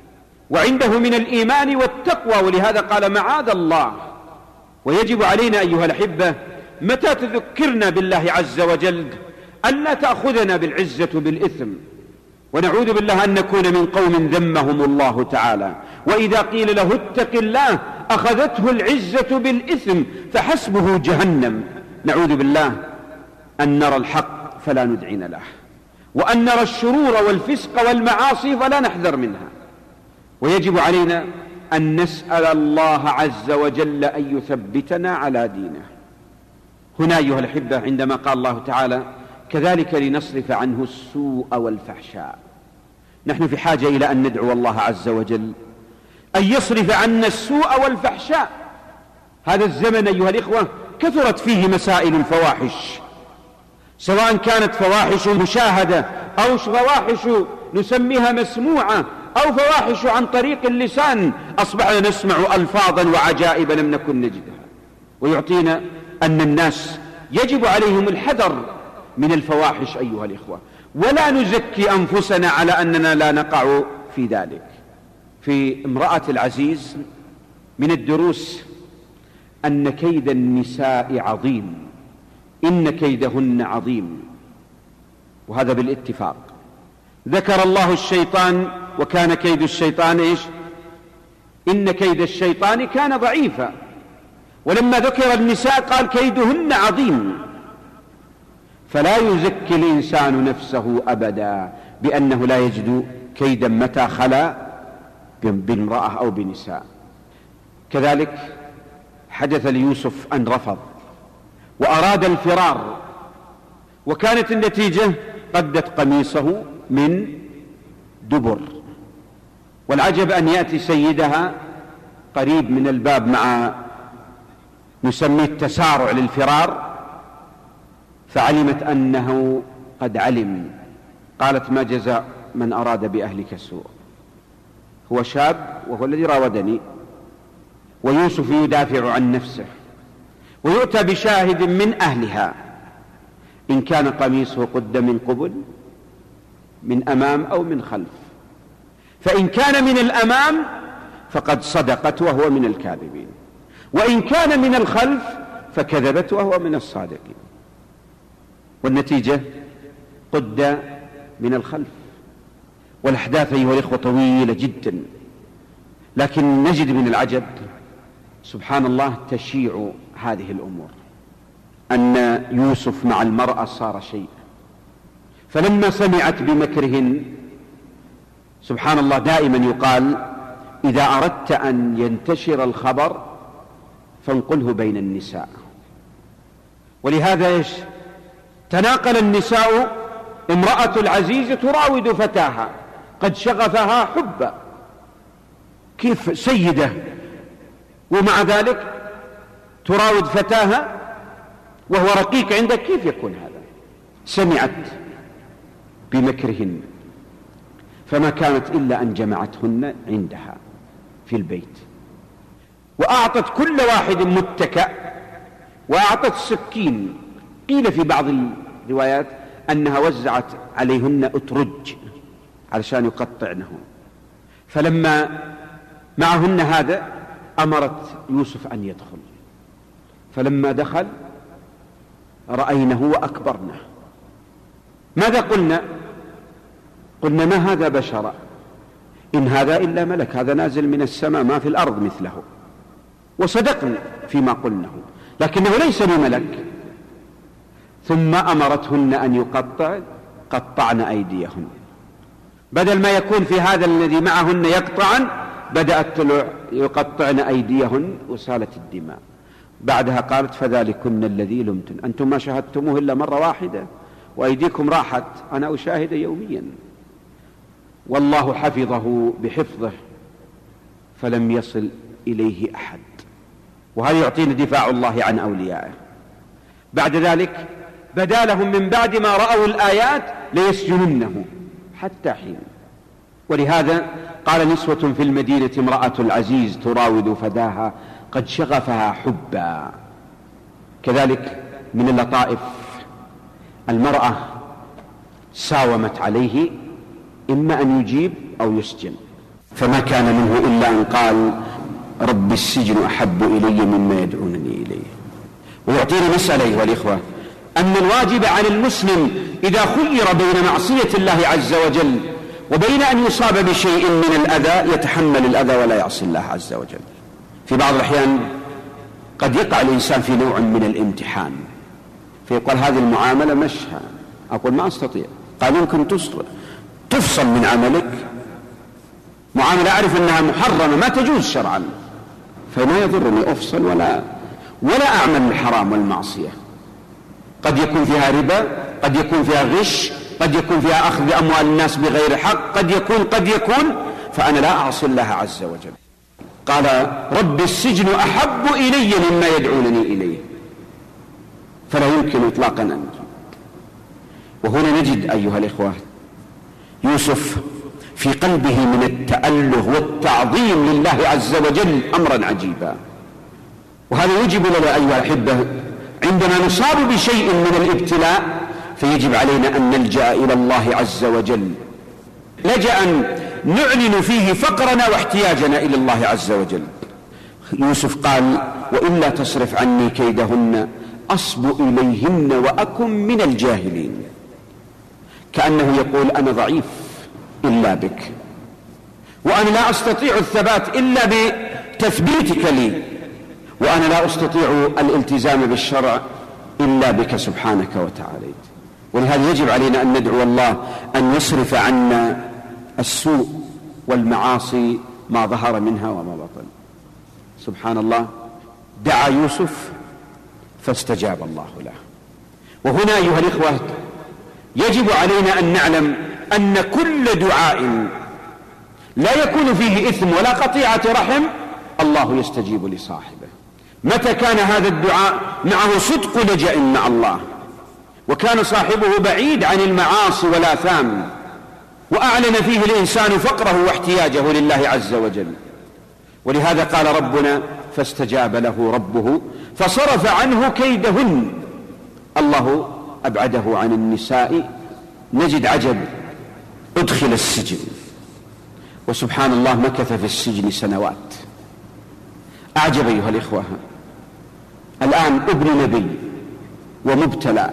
وعنده من الإيمان والتقوى، ولهذا قال معاذ الله. ويجب علينا أيها الأحبة متى تذكرنا بالله عز وجل ألا تأخذنا بالعزة بالإثم، ونعوذ بالله أن نكون من قوم ذمهم الله تعالى، وإذا قيل له اتق الله أخذته العزة بالإثم فحسبه جهنم. نعوذ بالله أن نرى الحق فلا نذعن له، وأن نرى الشرور والفسق والمعاصي فلا نحذر منها. ويجب علينا أن نسأل الله عز وجل أن يثبتنا على دينه. هنا أيها الأحبة عندما قال الله تعالى كذلك لنصرف عنه السوء والفحشاء، نحن في حاجة إلى أن ندعو الله عز وجل أن يصرف عنا السوء والفحشاء. هذا الزمن أيها الإخوة كثرت فيه مسائل الفواحش، سواء كانت فواحش مشاهدة أو فواحش نسميها مسموعة أو فواحش عن طريق اللسان. أصبحنا نسمع ألفاظا وعجائب لم نكن نجدها، ويعطينا أن الناس يجب عليهم الحذر من الفواحش أيها الإخوة، ولا نزكي أنفسنا على أننا لا نقع في ذلك. في امرأة العزيز من الدروس أن كيد النساء عظيم، إن كيدهن عظيم، وهذا بالاتفاق. ذكر الله الشيطان وكان كيد الشيطان إيش؟ إن كيد الشيطان كان ضعيفا. ولما ذكر النساء قال كيدهن عظيم. فلا يزكي الإنسان نفسه أبدا بأنه لا يجد كيدا متى خلا بامرأة أو بنساء. كذلك حدث ليوسف أن رفض وأراد الفرار، وكانت النتيجة قدت قميصه من دبر. والعجب أن يأتي سيدها قريب من الباب مع نسميه التسارع للفرار، فعلمت أنه قد علم. قالت ما جزاء من أراد بأهلك السوء؟ هو شاب وهو الذي راودني. ويوسف يدافع عن نفسه، ويؤتى بشاهد من أهلها إن كان قميصه قد من قبل من أمام أو من خلف، فإن كان من الأمام فقد صدقت وهو من الكاذبين، وإن كان من الخلف فكذبت وهو من الصادقين. والنتيجة قد من الخلف. والأحداث أيها الإخوة طويلة جدا، لكن نجد من العجب سبحان الله تشيع هذه الأمور، أن يوسف مع المرأة صار شيء. فلما سمعت بمكرهن، سبحان الله دائما يقال إذا أردت أن ينتشر الخبر فانقله بين النساء. ولهذا إيش؟ تناقل النساء، امرأة العزيز تراود فتاها قد شغفها حبا، كيف سيدة ومع ذلك تراود فتاها وهو رقيق عندك؟ كيف يكون هذا؟ سمعت بمكرهن فما كانت إلا أن جمعتهن عندها في البيت، وأعطت كل واحد متكأ، وأعطت سكين. قيل في بعض الروايات أنها وزعت عليهن أترج علشان يقطعنه. فلما معهن هذا أمرت يوسف أن يدخل، فلما دخل رأينه وأكبرنه. ماذا قلنا؟ قلنا ما هذا بشرا، إن هذا إلا ملك، هذا نازل من السماء ما في الأرض مثله. وصدقنا فيما قلناه، لكنه ليس بملك. ثم أمرتهن أن قطعن أيديهن. بدل ما يكون في هذا الذي معهن يقطعن، بدأت يقطعن أيديهن وسالت الدماء. بعدها قالت فذلكن الذي لمتن، أنتم ما شاهدتموه إلا مرة واحدة وأيديكم راحت، أنا أشاهد يوميا. والله حفظه بحفظه فلم يصل إليه أحد. وهذا يعطينا دفاع الله عن أوليائه. بعد ذلك بدا لهم من بعد ما رأوا الآيات ليسجننه حتى حين. ولهذا قال نسوة في المدينة امرأة العزيز تراود فتاها قد شغفها حبا. كذلك من اللطائف المرأة ساومت عليه إما أن يجيب أو يسجن، فما كان منه إلا أن قال رب السجن أحب إلي مما يدعونني إليه. ويعطينا مسألة أيها الإخوة، أن الواجب على المسلم إذا خير بين معصية الله عز وجل وبين أن يصاب بشيء من الأذى يتحمل الأذى ولا يعصي الله عز وجل. في بعض الأحيان قد يقع الإنسان في نوع من الامتحان، فيقول هذه المعاملة مشها، أقول ما أستطيع. قال يمكن تفصل من عملك معاملة أعرف أنها محرمة ما تجوز شرعا، فما يضرني أفصل ولا أعمل الحرام والمعصية. قد يكون فيها ربا، قد يكون فيها غش، قد يكون فيها أخذ أموال الناس بغير حق، قد يكون فأنا لا أعصي الله عز وجل. قال رب السجن أحب إلي مما يدعونني إليه، فلا يمكن إطلاقا أن. وهنا نجد أيها الإخوة يوسف في قلبه من التأله والتعظيم لله عز وجل أمرا عجيبا. وهذا يجب لنا أيها الأحبة عندما نصاب بشيء من الابتلاء فيجب علينا أن نلجأ إلى الله عز وجل لجأ نعلن فيه فقرنا واحتياجنا إلى الله عز وجل. يوسف قال وإلا تصرف عني كيدهن أصب إليهن وأكن من الجاهلين، كأنه يقول أنا ضعيف إلا بك، وأنا لا أستطيع الثبات إلا بتثبيتك لي، وأنا لا أستطيع الالتزام بالشرع إلا بك سبحانك وتعالى. ولهذا يجب علينا أن ندعو الله أن يصرف عنا السوء والمعاصي ما ظهر منها وما بطن. سبحان الله، دعا يوسف فاستجاب الله له. وهنا أيها الإخوة يجب علينا أن نعلم أن كل دعاء لا يكون فيه إثم ولا قطيعة رحم الله يستجيب لصاحبه، متى كان هذا الدعاء معه صدق لجأ مع الله، وكان صاحبه بعيد عن المعاصي والآثام، وأعلن فيه الإنسان فقره واحتياجه لله عز وجل. ولهذا قال ربنا فاستجاب له ربه فصرف عنه كيدهن. الله أبعده عن النساء. نجد عجب، أدخل السجن، وسبحان الله مكث في السجن سنوات. أعجب أيها الإخوة، الآن ابن نبي ومبتلى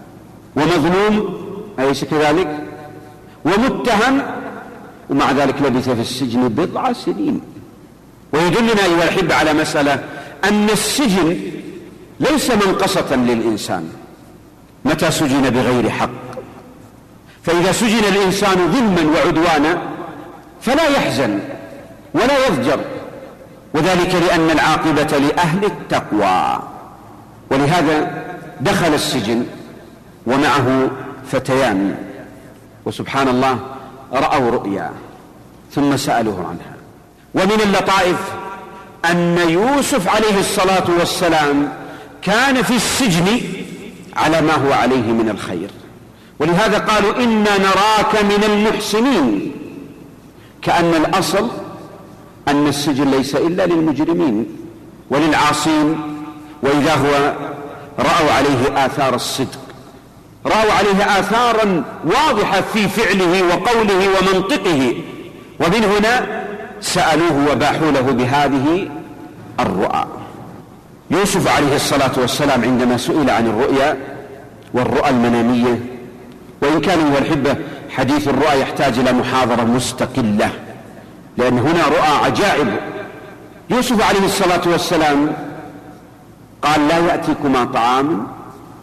ومظلوم أليس كذلك، ومتهم، ومع ذلك لبث في السجن 10 سنين. ويدلنا أيها الأحبة على مسألة، أن السجن ليس منقصة للإنسان متى سجن بغير حق. فإذا سجن الإنسان ظلما وعدوانا فلا يحزن ولا يضجر، وذلك لأن العاقبة لأهل التقوى. ولهذا دخل السجن ومعه فتيان، وسبحان الله رأوا رؤيا ثم سألوه عنها. ومن اللطائف أن يوسف عليه الصلاة والسلام كان في السجن على ما هو عليه من الخير، ولهذا قالوا إنا نراك من المحسنين، كأن الأصل أن السجن ليس إلا للمجرمين وللعاصين. وإذا هو رأوا عليه آثار الصدق، رأوا عليه آثارا واضحة في فعله وقوله ومنطقه، ومن هنا سألوه وباحوا له بهذه الرؤى. يوسف عليه الصلاة والسلام عندما سئل عن الرؤيا والرؤى المنامية، وإن كان أيها الأحبة حديث الرؤى يحتاج إلى محاضرة مستقلة، لأن هنا رؤى عجائب. يوسف عليه الصلاة والسلام قال لا يأتيكما طعام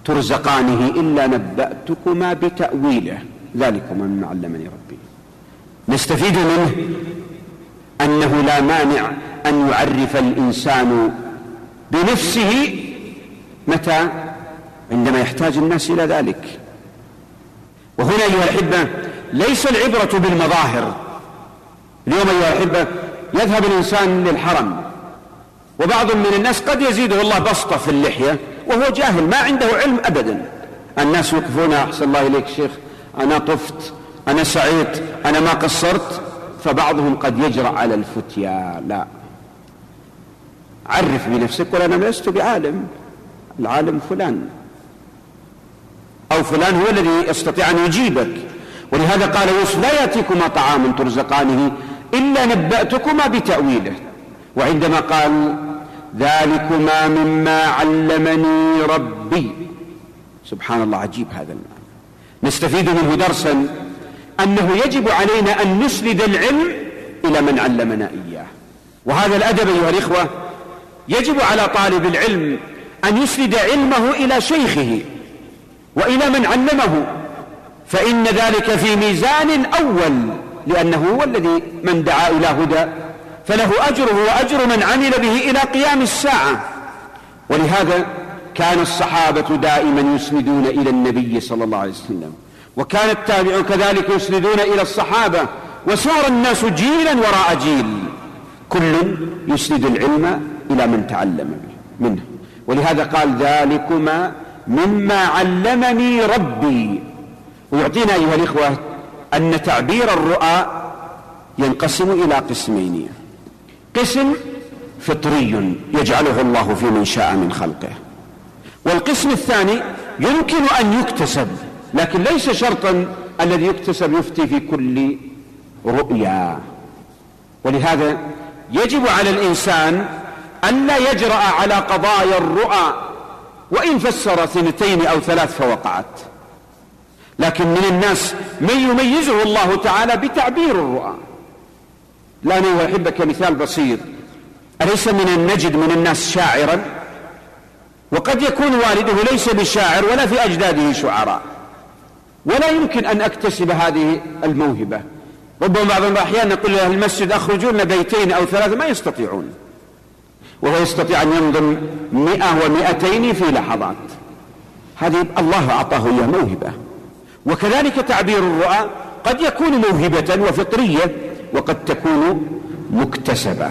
ترزقانه إلا نبأتكما بتأويله ذلكما مما علمني ربي. نستفيد منه أنه لا مانع أن يعرف الإنسان بنفسه متى؟ عندما يحتاج الناس إلى ذلك. وهنا أيها الأحبة ليس العبرة بالمظاهر. اليوم أيها الأحبة يذهب الإنسان للحرم وبعض من الناس قد يزيده الله بسطة في اللحية وهو جاهل ما عنده علم أبدا. الناس يوقفون أحسن الله إليك شيخ أنا طفت أنا سعيت أنا ما قصرت، فبعضهم قد يجرأ على الفتيا. لا، عرف بنفسك قل أنا لست بعالم، العالم فلان أو فلان هو الذي يستطيع أن يجيبك. ولهذا قال يوسف لا يأتيكما طعام ترزقانه إلا نبأتكما بتأويله. وعندما قال ذلكما مما علمني ربي، سبحان الله عجيب هذا المعنى. نستفيد منه درسا أنه يجب علينا أن نسند العلم إلى من علمنا إياه. وهذا الأدب أيها الإخوة يجب على طالب العلم أن يسند علمه إلى شيخه وإلى من علمه، فإن ذلك في ميزان أول، لأنه هو الذي من دعا إلى هدى فله أجره وأجر من عمل به إلى قيام الساعة. ولهذا كان الصحابة دائما يسندون إلى النبي صلى الله عليه وسلم، وكان التابع كذلك يسندون إلى الصحابة، وسار الناس جيلا وراء جيل كل يسند العلم إلى من تعلم منه. ولهذا قال ذلكما مما علمني ربي. ويعطينا أيها الإخوة أن تعبير الرؤى ينقسم إلى قسمين: قسم فطري يجعله الله في من شاء من خلقه، والقسم الثاني يمكن أن يكتسب، لكن ليس شرطا الذي يكتسب يفتي في كل رؤيا. ولهذا يجب على الإنسان ألا يجرأ على قضايا الرؤى وإن فسر 2 أو 3 فوقعت. لكن من الناس من يميزه الله تعالى بتعبير الرؤى. لا أنا أحب كمثال بسيط: أليس من النجد من الناس شاعرا، وقد يكون والده ليس بشاعر ولا في أجداده شعراء، ولا يمكن أن أكتسب هذه الموهبة. ربما بعض الأحيان نقول له المسجد أخرجوا لنا 2 أو 3، ما يستطيعون، وهو يستطيع أن ينظم 100 و200 في لحظات. هذه الله أعطاه إياه موهبة. وكذلك تعبير الرؤى قد يكون موهبة وفطرية، وقد تكون مكتسبة.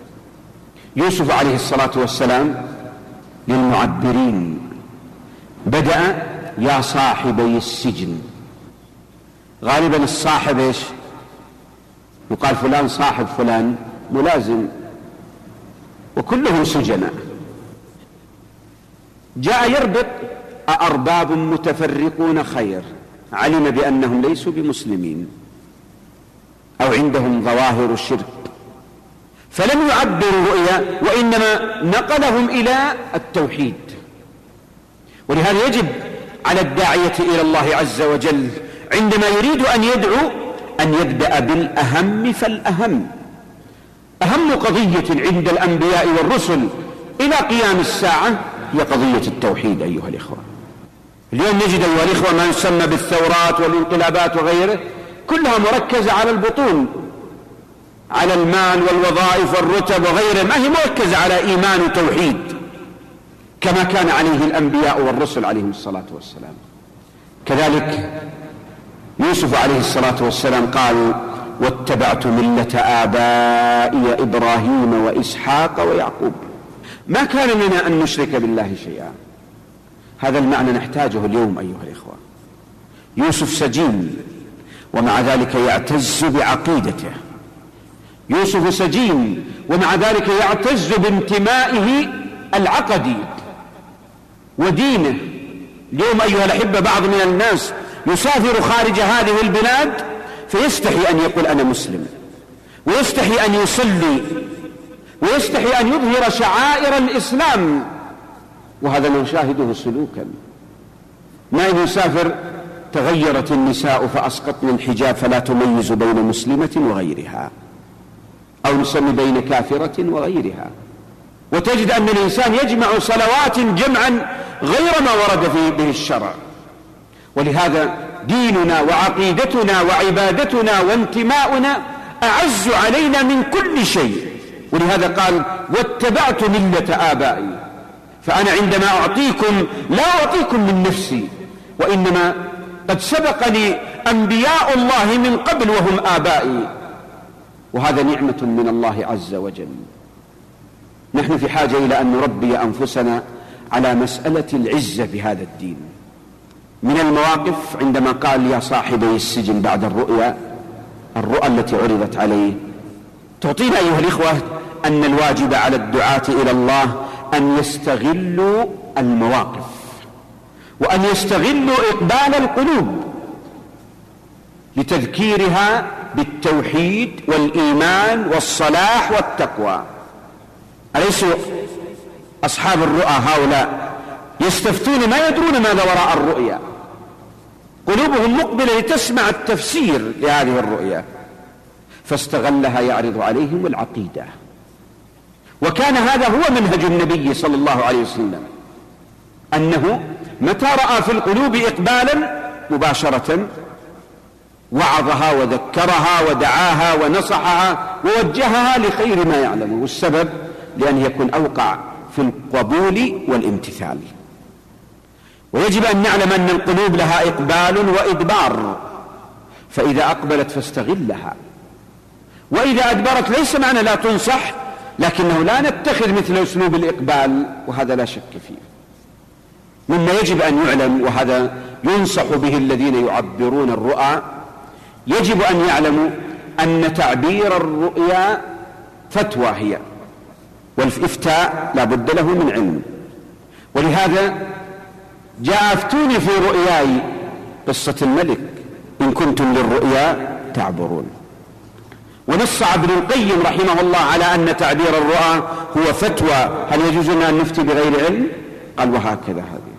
يوسف عليه الصلاة والسلام للمعبرين بدأ يا صاحبي السجن. غالبا الصاحب ايش؟ يقال فلان صاحب فلان ملازم، وكلهم سجناء. جاء يربط: أأرباب متفرقون خير؟ علم بأنهم ليسوا بمسلمين أو عندهم ظواهر الشرك، فلم يعبروا رؤيا وإنما نقلهم إلى التوحيد. ولهذا يجب على الداعية إلى الله عز وجل عندما يريد أن يدعو أن يبدأ بالأهم فالأهم. أهم قضية عند الأنبياء والرسل إلى قيام الساعة هي قضية التوحيد أيها الإخوة. اليوم نجد أيها الإخوة ما يسمى بالثورات والانقلابات وغيره كلها مركزة على البطون، على المال والوظائف والرتب وغيره، ما هي مركزة على إيمان وتوحيد كما كان عليه الأنبياء والرسل عليهم الصلاة والسلام. كذلك يوسف عليه الصلاة والسلام قال: واتبعت ملة آبائي إبراهيم وإسحاق ويعقوب. ما كان لنا أن نشرك بالله شيئا. هذا المعنى نحتاجه اليوم أيها الإخوة. يوسف سجين ومع ذلك يعتز بعقيدته. يوسف سجين ومع ذلك يعتز بانتمائه العقدي ودينه. اليوم أيها الأحبة بعض من الناس يسافر خارج هذه البلاد فيستحي أن يقول أنا مسلم، ويستحي أن يصلي، ويستحي أن يظهر شعائر الإسلام، وهذا نشاهده سلوكا. ما إذا يسافر تغيرت النساء فأسقطن الحجاب فلا تميز بين مسلمة وغيرها، أو نسمي بين كافرة وغيرها. وتجد أن الإنسان يجمع صلوات جمعا غير ما ورد به الشرع. ولهذا ديننا وعقيدتنا وعبادتنا وانتماؤنا أعز علينا من كل شيء. ولهذا قال واتبعت ملة آبائي. فأنا عندما أعطيكم لا أعطيكم من نفسي، وإنما قد سبقني أنبياء الله من قبل وهم آبائي، وهذا نعمة من الله عز وجل. نحن في حاجة إلى أن نربي أنفسنا على مسألة العزة بهذا الدين. من المواقف عندما قال يا صاحبي السجن بعد الرؤى التي عرضت عليه، تعطينا أيها الإخوة أن الواجب على الدعاة إلى الله أن يستغلوا المواقف، وأن يستغلوا إقبال القلوب لتذكيرها بالتوحيد والإيمان والصلاح والتقوى. أليس أصحاب الرؤى هؤلاء يستفتون ما يدرون ماذا وراء الرؤيا، قلوبهم مقبلة لتسمع التفسير لهذه الرؤيا، فاستغلها يعرض عليهم العقيدة. وكان هذا هو منهج النبي صلى الله عليه وسلم، أنه متى رأى في القلوب إقبالا مباشرة وعظها وذكرها ودعاها ونصحها ووجهها لخير ما يعلمه، والسبب لأن يكون أوقع في القبول والامتثال. ويجب أن نعلم أن القلوب لها إقبال وإدبار، فإذا أقبلت فاستغلها، وإذا أدبرت ليس معنى لا تنصح، لكنه لا نتخذ مثل أسلوب الإقبال، وهذا لا شك فيه. مما يجب أن يعلم، وهذا ينصح به الذين يعبرون الرؤى، يجب أن يعلموا أن تعبير الرؤيا فتوى هي، والإفتاء لا بد له من علم. ولهذا جاء افتوني في رؤياي، قصة الملك، إن كنتم للرؤيا تعبرون. ونص ابن القيم رحمه الله على أن تعبير الرؤى هو فتوى، هل يجوز لنا أن نفتي بغير علم؟ قال وهكذا هذه.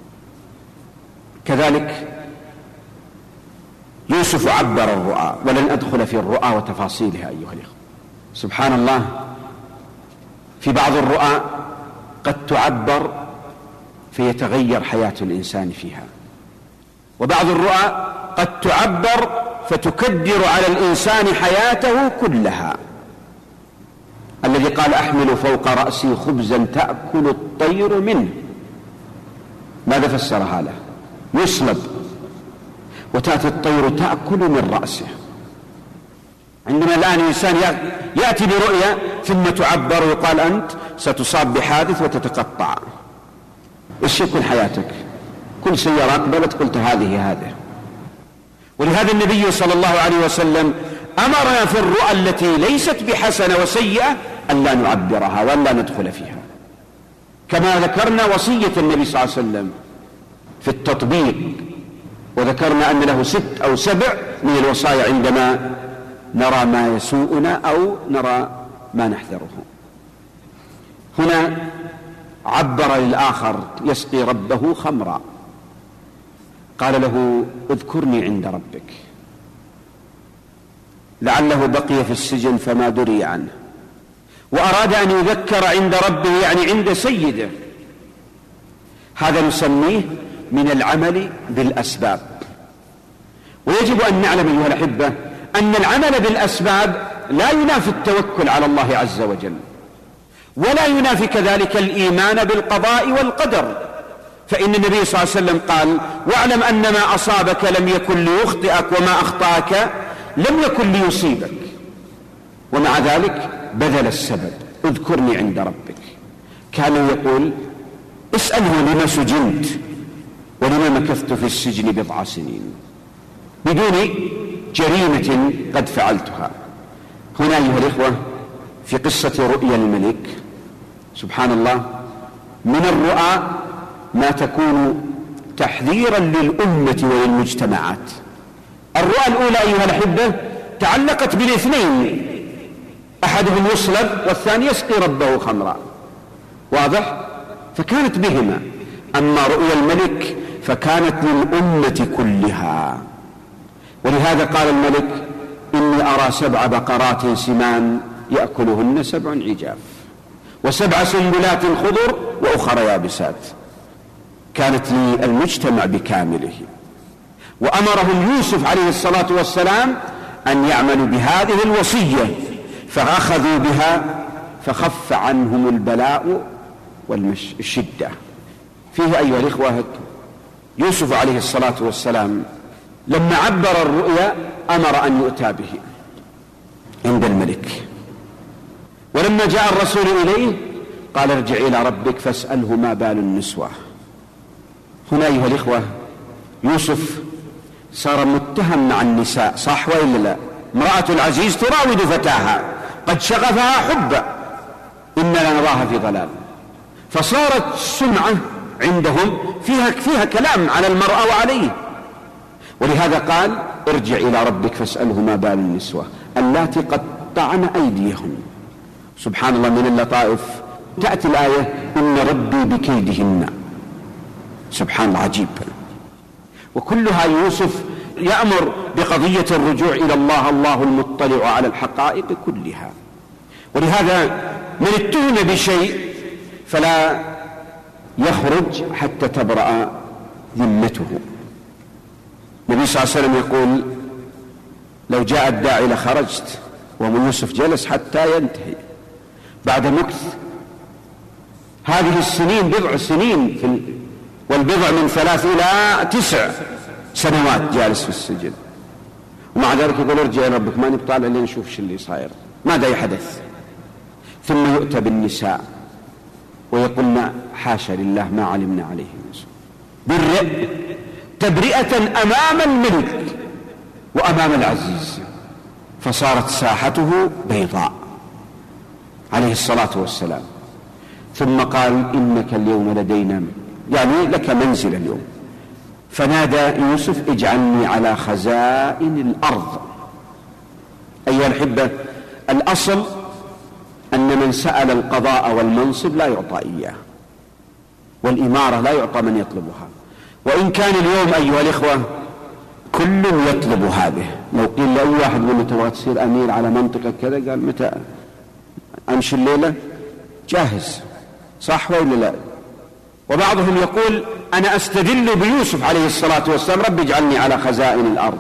كذلك يوسف عبر الرؤى، ولن أدخل في الرؤى وتفاصيلها أيها الأخوة. سبحان الله، في بعض الرؤى قد تعبر فيتغير حياة الإنسان فيها، وبعض الرؤى قد تعبر فتكدر على الإنسان حياته كلها. الذي قال أحمل فوق رأسي خبزا تأكل الطير منه، ماذا فسرها له؟ يصلب وتأتي الطير تأكل من رأسه. عندما الآن الإنسان يأتي برؤيا ثم تعبر ويقال أنت ستصاب بحادث وتتقطع، إيش يكون حياتك؟ كل سيارة أقبلت قلت هذه. ولهذا النبي صلى الله عليه وسلم أمرنا في الرؤى التي ليست بحسنة وسيئة أن لا نعبرها وأن لا ندخل فيها، كما ذكرنا وصية النبي صلى الله عليه وسلم في التطبيق، وذكرنا أن له 6 أو 7 من الوصايا عندما نرى ما يسوءنا أو نرى ما نحذره. هنا عبر للآخر يسقي ربه خمرا، قال له اذكرني عند ربك، لعله بقي في السجن فما دري عنه، وأراد أن يذكر عند ربه يعني عند سيده. هذا نسميه من العمل بالأسباب. ويجب أن نعلم أيها الأحبة أن العمل بالأسباب لا ينافي التوكل على الله عز وجل، ولا ينافي كذلك الإيمان بالقضاء والقدر. فإن النبي صلى الله عليه وسلم قال واعلم أن ما أصابك لم يكن ليخطئك وما أخطأك لم يكن ليصيبك، ومع ذلك بذل السبب، اذكرني عند ربك. كان يقول اسأله لما سجنت ولما مكثت في السجن 10 سنين بدون جريمة قد فعلتها. هنا أيها الإخوة في قصة رؤيا الملك، سبحان الله، من الرؤى ما تكون تحذيرا للأمة وللمجتمعات. الرؤى الأولى أيها الأحبة تعلقت بالاثنين، أحدهم يصلب والثاني يسقي ربه خمرا، واضح؟ فكانت بهما. أما رؤيا الملك فكانت للأمة كلها. ولهذا قال الملك إني أرى 7 بقرات سمان يأكلهن 7 عجاف و7 سنبلات خضر وأخرى يابسات. كانت للمجتمع بكامله. وأمرهم يوسف عليه الصلاة والسلام أن يعملوا بهذه الوصية، فأخذوا بها فخف عنهم البلاء والشدة. فيه أيها الإخوة يوسف عليه الصلاة والسلام لما عبر الرؤيا أمر أن يؤتى به عند الملك، ولما جاء الرسول إليه قال ارجع إلى ربك فاسأله ما بال النسوة. هنا أيها الإخوة يوسف صار متهم مع النساء، صح وإلا لا؟ امرأة العزيز تراود فتاها قد شغفها حبا إننا نراها في ضلال، فصارت السمعة عندهم فيها كلام على المرأة وعليه. ولهذا قال ارجع إلى ربك فاسأله ما بال النسوة اللاتي قطعن أيديهن. سبحان الله، من اللطائف تأتي الآية إن ربي بكيدهن. سبحان الله، عجيب. وكلها يوسف يأمر بقضية الرجوع إلى الله، الله المطلع على الحقائق كلها. ولهذا من اتهم بشيء فلا يخرج حتى تبرأ ذمته. النبي صلى الله عليه وسلم يقول لو جاء الداعي لخرجت، ومن يوسف جلس حتى ينتهي. بعد مكث هذه السنين 7 سنين والبضع من 3 إلى 9 سنوات جالس في السجن، ومع ذلك يقول ارجع يا ربك ما نبطال إلا نشوف شو اللي صاير، ماذا يحدث. ثم يؤتى بالنساء ويقولن حاشا لله ما علمنا عليه من سوء، بالرئ تبرئة أمام الملك وأمام العزيز، فصارت ساحته بيضاء عليه الصلاة والسلام. ثم قال إنك اليوم لدينا، يعني لك منزل اليوم. فنادى يوسف اجعلني على خزائن الأرض. أيها الأحبة، الأصل أن من سأل القضاء والمنصب لا يعطى إياه، والإمارة لا يعطى من يطلبها. وإن كان اليوم أيها الإخوة كل يطلب هذه. لو قيل لأي واحد منه تبغى تصير أمير على منطقة كذا، قال متى أمشي الليلة جاهز، صح ولا لا؟ وبعضهم يقول أنا أستدل بيوسف عليه الصلاة والسلام رب اجعلني على خزائن الأرض.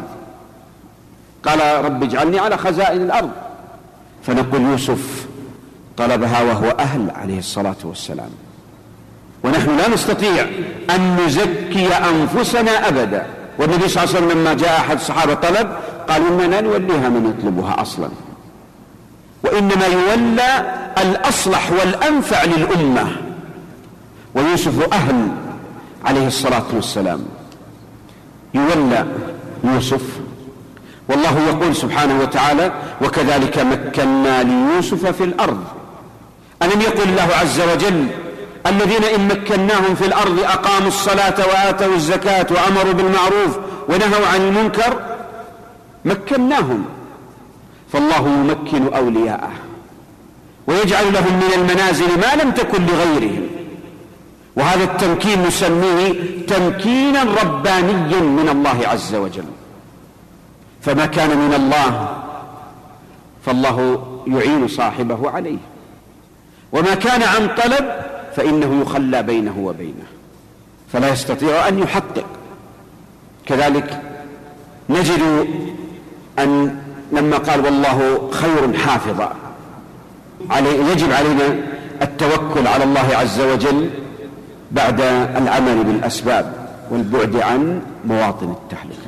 قال رب اجعلني على خزائن الأرض، فنقول يوسف طلبها وهو أهل عليه الصلاة والسلام. ونحن لا نستطيع أن نزكي أنفسنا أبدا. والنبي صلى الله عليه وسلم لما جاء أحد الصحابة طلب قال إننا لا نوليها من يطلبها أصلا، وإنما يولى الأصلح والأنفع للأمة. ويوسف أهل عليه الصلاة والسلام، يولى يوسف. والله يقول سبحانه وتعالى وكذلك مكنا ليوسف في الأرض. ألم يقل الله عز وجل الذين إن مكناهم في الأرض أقاموا الصلاة وآتوا الزكاة وأمروا بالمعروف ونهوا عن المنكر، مكناهم. فالله يمكن أولياءه ويجعل لهم من المنازل ما لم تكن لغيرهم. وهذا التمكين نسميه تمكينا ربانيا من الله عز وجل. فما كان من الله فالله يعين صاحبه عليه، وما كان عن طلب فإنه يخلى بينه وبينه، فلا يستطيع أن يحقق. كذلك نجد أن لما قال والله خير حافظا، يجب علينا التوكل على الله عز وجل بعد العمل بالأسباب والبعد عن مواطن التهلكة.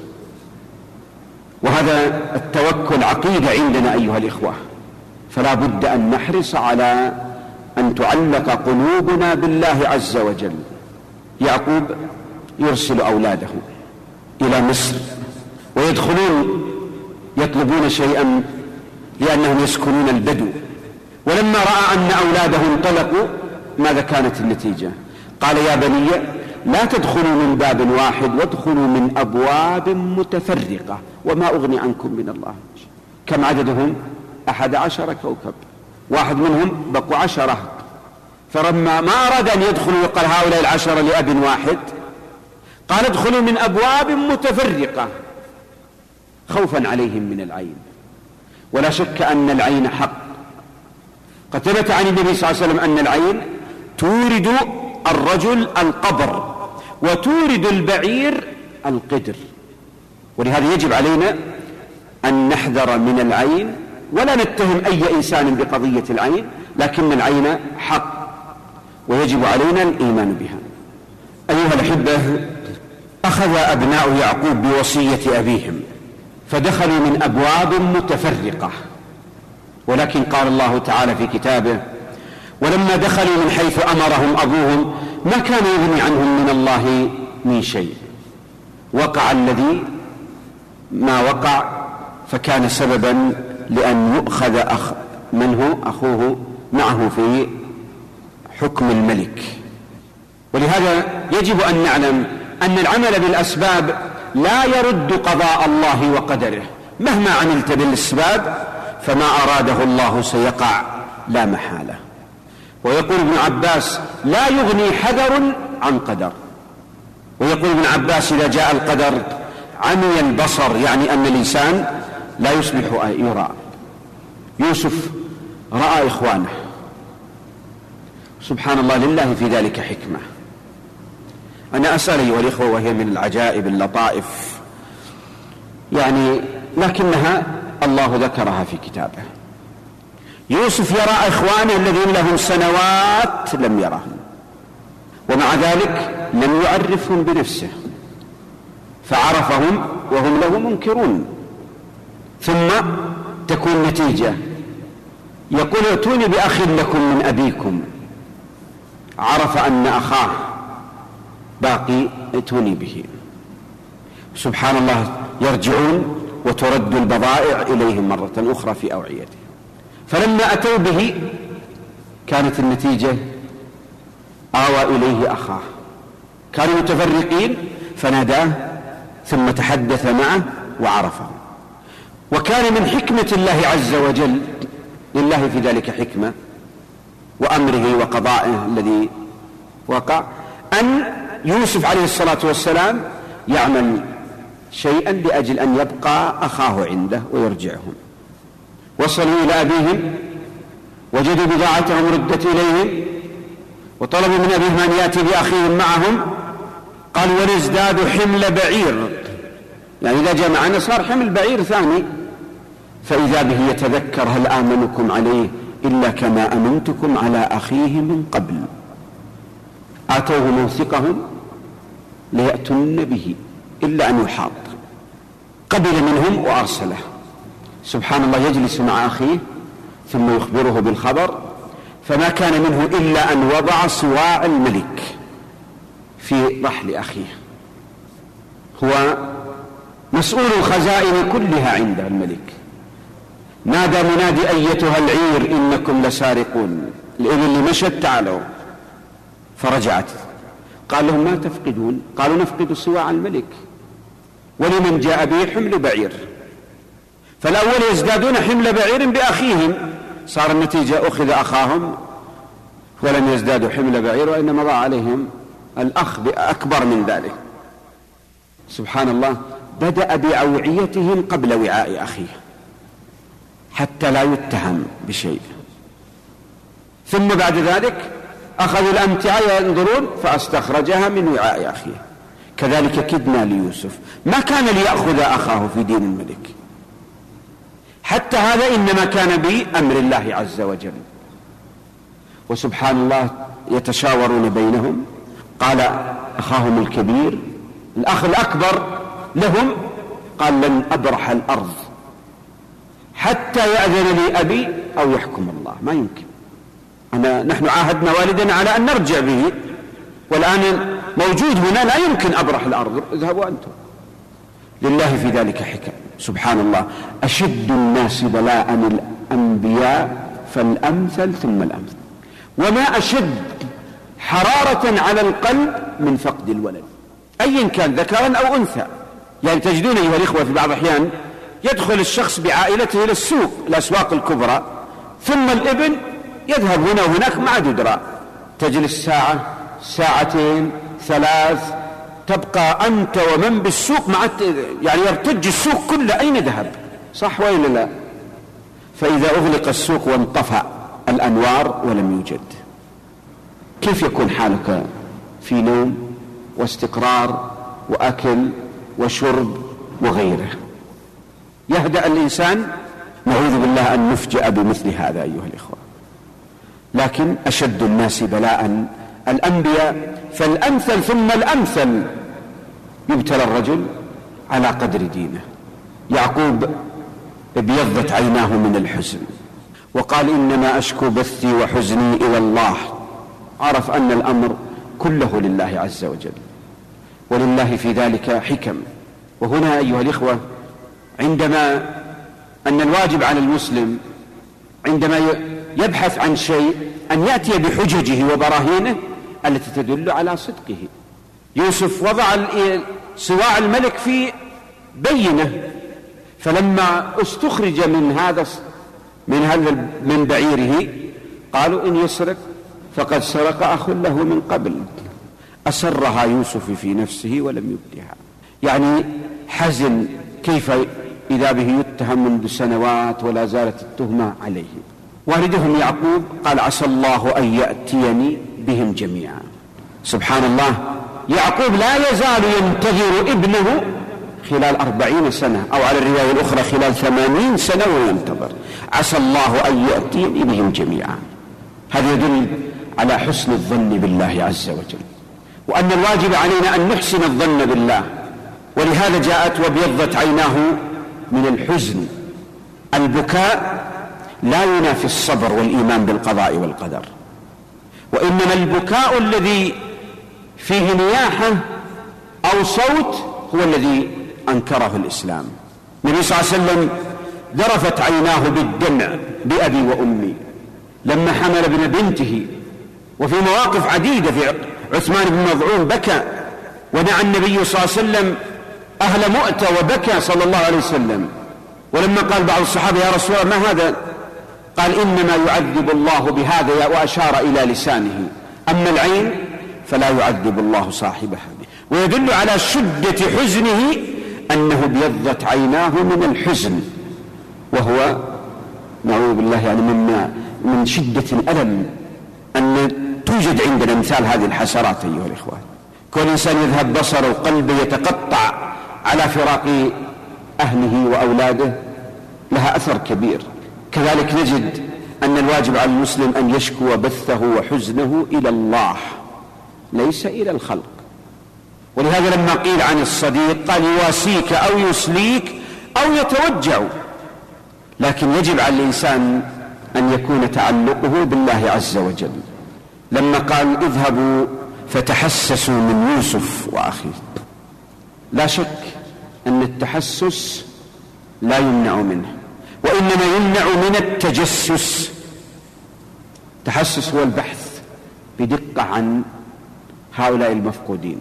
وهذا التوكل عقيدة عندنا أيها الإخوة، فلا بد أن نحرص على أن تعلق قلوبنا بالله عز وجل. يعقوب يرسل أولاده إلى مصر ويدخلون يطلبون شيئا لأنهم يسكنون البدو، ولما رأى أن أولاده انطلقوا ماذا كانت النتيجة؟ قال يا بني لا تدخلوا من باب واحد وادخلوا من أبواب متفرقة وما أغني عنكم من الله. كم عددهم؟ 11 كوكب، واحد منهم بقوا 10. فلما ما أراد أن يدخلوا وقال هؤلاء 10 لأب واحد، قال ادخلوا من أبواب متفرقة خوفا عليهم من العين. ولا شك أن العين حق. قد ثبت عن النبي صلى الله عليه وسلم أن العين تورد الرجل القبر وتورد البعير القدر. ولهذا يجب علينا أن نحذر من العين، ولا نتهم أي إنسان بقضية العين، لكن العين حق ويجب علينا الإيمان بها. أيها الأحبة، أخذ أبناء يعقوب بوصية أبيهم فدخلوا من أبواب متفرقة، ولكن قال الله تعالى في كتابه: ولما دخلوا من حيث أمرهم أبوهم ما كان يغني عنهم من الله من شيء، وقع الذي ما وقع، فكان سببا لأن يؤخذ أخوه معه في حكم الملك. ولهذا يجب أن نعلم أن العمل بالأسباب لا يرد قضاء الله وقدره، مهما عملت بالأسباب فما أراده الله سيقع لا محالة. ويقول ابن عباس: لا يغني حذر عن قدر. ويقول ابن عباس: إذا جاء القدر عمي البصر، يعني أن الإنسان لا يصبح يرى. يوسف رأى إخوانه، سبحان الله، لله في ذلك حكمة. أنا أسأل أيها الإخوة، وهي من العجائب اللطائف يعني، لكنها الله ذكرها في كتابه. يوسف يرى إخوانه الذين لهم سنوات لم يرهم، ومع ذلك لم يعرفهم بنفسه، فعرفهم وهم له منكرون. ثم تكون نتيجة، يقول: ائتوني بأخ لكم من أبيكم. عرف أن أخاه باقي، ائتوني به. سبحان الله، يرجعون وترد البضائع إليهم مرة أخرى في أوعيته. فلما أتوا به كانت النتيجة آوى إليه أخاه. كانوا متفرقين فناداه ثم تحدث معه وعرفه. وكان من حكمة الله عز وجل، لله في ذلك حكمة، وأمره وقضائه الذي وقع، أن يوسف عليه الصلاة والسلام يعمل شيئا لأجل أن يبقى أخاه عنده ويرجعهم. وصلوا إلى أبيهم وجدوا بضاعتهم ردت إليهم، وطلبوا من أبيهم أن يأتي بأخيهم معهم. قال: ونزداد حمل بعير، يعني إذا جاء معنا صار حمل بعير ثاني. فإذا به يتذكر: هل آمنكم عليه إلا كما أمنتكم على أخيه من قبل. آتوه موثقهم ليأتون به إلا أن يحاط. قبل منهم وأرسله. سبحان الله، يجلس مع أخيه ثم يخبره بالخبر، فما كان منه إلا أن وضع صواع الملك في رحل أخيه. هو مسؤول الخزائن كلها عند الملك. نادى منادي: أيتها العير إنكم لسارقون. الإبل اللي مشت تعالوا. فرجعت. قال لهم: ما تفقدون؟ قالوا: نفقد صواع الملك، ولمن جاء به حمل بعير. فالأول يزدادون حمل بعير بأخيهم، صار النتيجة أخذ أخاهم ولم يزدادوا حمل بعير، وإنما ضاع عليهم الأخ بأكبر من ذلك. سبحان الله، بدأ بأوعيتهم قبل وعاء أخيه حتى لا يتهم بشيء. ثم بعد ذلك أخذوا الأمتعة ينظرون فاستخرجها من وعاء أخيه. كذلك كدنا ليوسف، ما كان ليأخذ أخاه في دين الملك، حتى هذا إنما كان بأمر الله عز وجل. وسبحان الله، يتشاورون بينهم. قال أخاهم الكبير، الأخ الأكبر لهم، قال: لن أبرح الأرض حتى يأذن لي أبي أو يحكم الله. ما يمكن، نحن عاهدنا والدنا على أن نرجع به، والآن موجود هنا، لا يمكن أبرح الأرض، اذهبوا أنتم. لله في ذلك حكم. سبحان الله، أشد الناس بلاء الأنبياء فالأمثل ثم الأمثل. وما أشد حرارة على القلب من فقد الولد، أيا كان ذكرا أو أنثى. يعني تجدون أيها الإخوة في بعض الأحيان يدخل الشخص بعائلته إلى السوق، الأسواق الكبرى، ثم الابن يذهب هنا وهناك ما عاد يدرى. تجلس ساعة، ساعتين، 3، تبقى أنت ومن بالسوق يعني يرتج السوق كله، أين ذهب؟ صح وإلا لا؟ فإذا أغلق السوق وانطفأ الأنوار ولم يوجد، كيف يكون حالك في نوم واستقرار وأكل وشرب وغيره. يهدأ الإنسان، نعوذ بالله أن نفجأ بمثل هذا أيها الإخوة. لكن أشد الناس بلاء الأنبياء، فالأمثل ثم الأمثل يبتلى الرجل على قدر دينه. يعقوب ابيضت عيناه من الحزن وقال إنما أشكو بثي وحزني إلى الله. عرف أن الأمر كله لله عز وجل، ولله في ذلك حكم. وهنا أيها الإخوة، عندما أن الواجب على المسلم عندما يبحث عن شيء أن يأتي بحججه وبراهينه التي تدل على صدقه. يوسف وضع صواع الملك في بينه، فلما استخرج من بعيره قالوا إن يسرق فقد سرق أخ له من قبل. أسرها يوسف في نفسه ولم يبدها، يعني حزن كيف إذا به يتهم منذ سنوات ولا زالت التهمة عليه. والدهم يعقوب قال عسى الله أن يأتيني بهم جميعا. سبحان الله، يعقوب لا يزال ينتظر ابنه خلال 40 سنة، أو على الرواية الأخرى خلال 80 سنة وينتظر. عسى الله أن يأتيني بهم جميعا. هذا يدل على حسن الظن بالله عز وجل، وأن الواجب علينا أن نحسن الظن بالله. ولهذا جاءت وابيضت عيناه من الحزن. البكاء لا ينافي الصبر والإيمان بالقضاء والقدر، وإنما البكاء الذي فيه نياحة أو صوت هو الذي أنكره الإسلام. النبي صلى الله عليه وسلم ذرفت عيناه بالدمع بأبي وأمي لما حمل ابن بنته، وفي مواقف عديدة في عثمان بن مظعون بكى، ونعى النبي صلى الله عليه وسلم أهل مؤتة وبكى صلى الله عليه وسلم. ولما قال بعض الصحابة يا رسول الله ما هذا؟ قال إنما يعذب الله بهذا، وأشار إلى لسانه، أما العين فلا يعذب الله صاحبها به. ويدل على شدة حزنه أنه ابيضت عيناه من الحزن، وهو نعوذ بالله يعني من شدة الألم أن توجد عندنا مثال هذه الحسرات أيها الإخوة. كل إنسان يذهب بصره وقلبه يتقطع على فراق أهله وأولاده لها أثر كبير. كذلك نجد أن الواجب على المسلم أن يشكو بثه وحزنه إلى الله ليس إلى الخلق. ولهذا لما قيل عن الصديق قال يواسيك أو يسليك أو يتوجع، لكن يجب على الإنسان أن يكون تعلقه بالله عز وجل. لما قال اذهبوا فتحسسوا من يوسف وأخيه، لا شك أن التحسس لا يمنع منه، وإنما يمنع من التجسس. التحسس هو البحث بدقة عن هؤلاء المفقودين.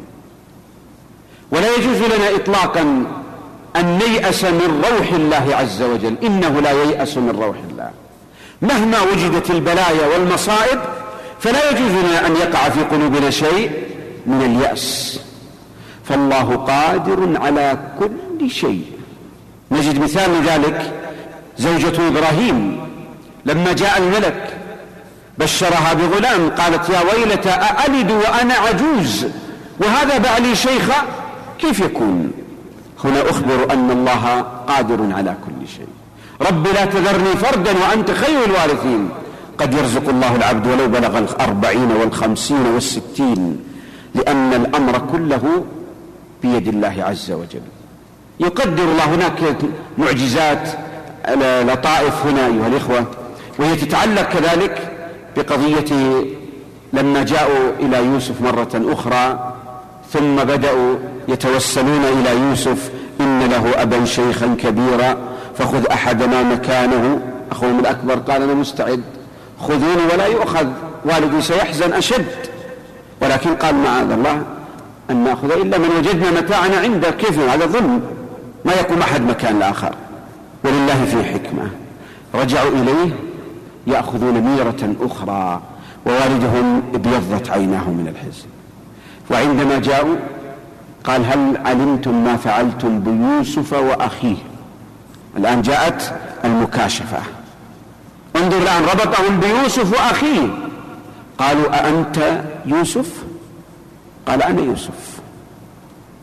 ولا يجوز لنا إطلاقا أن نيأس من روح الله عز وجل، إنه لا ييأس من روح الله مهما وجدت البلايا والمصائب، فلا يجوز لنا أن يقع في قلوبنا شيء من اليأس، فالله قادر على كل شيء. نجد مثال لذلك زوجة إبراهيم لما جاء الملك بشرها بغلام قالت يا ويلتى أألد وأنا عجوز وهذا بعلي شيخا كيف يكون؟ هنا أخبر أن الله قادر على كل شيء. رب لا تذرني فردا وأنت خير الوارثين. قد يرزق الله العبد ولو بلغ 40 و50 و60، لأن الأمر كله بيد الله عز وجل. يقدر الله. هناك معجزات لطائف هنا أيها الإخوة، وهي تتعلق كذلك بقضية لما جاءوا إلى يوسف مرة أخرى ثم بدأوا يتوسلون إلى يوسف إن له أبا شيخا كبيرا فخذ أحدنا مكانه. أخوهم الأكبر قال أنا مستعد، خذوني ولا يؤخذ، والدي سيحزن أشد. ولكن قال معاذ الله أن نأخذ إلا من وجدنا متاعنا عنده. كيف هذا ظلم؟ ما يقوم أحد مكان الآخر. ولله في حكمة رجعوا إليه يأخذون ميرة أخرى، ووالدهم ابيضت عيناه من الحزن. وعندما جاءوا قال هل علمتم ما فعلتم بيوسف وأخيه؟ الآن جاءت المكاشفة. انظر الآن ربطهم بيوسف وأخيه. قالوا أأنت يوسف؟ قال أنا يوسف.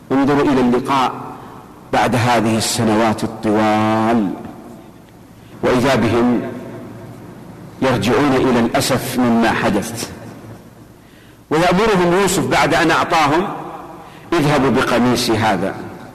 انظروا إلى اللقاء بعد هذه السنوات الطوال، وإذا بهم يرجعون إلى الأسف مما حدث، ويأمرهم يوسف بعد أن أعطاهم: اذهبوا بقميصي هذا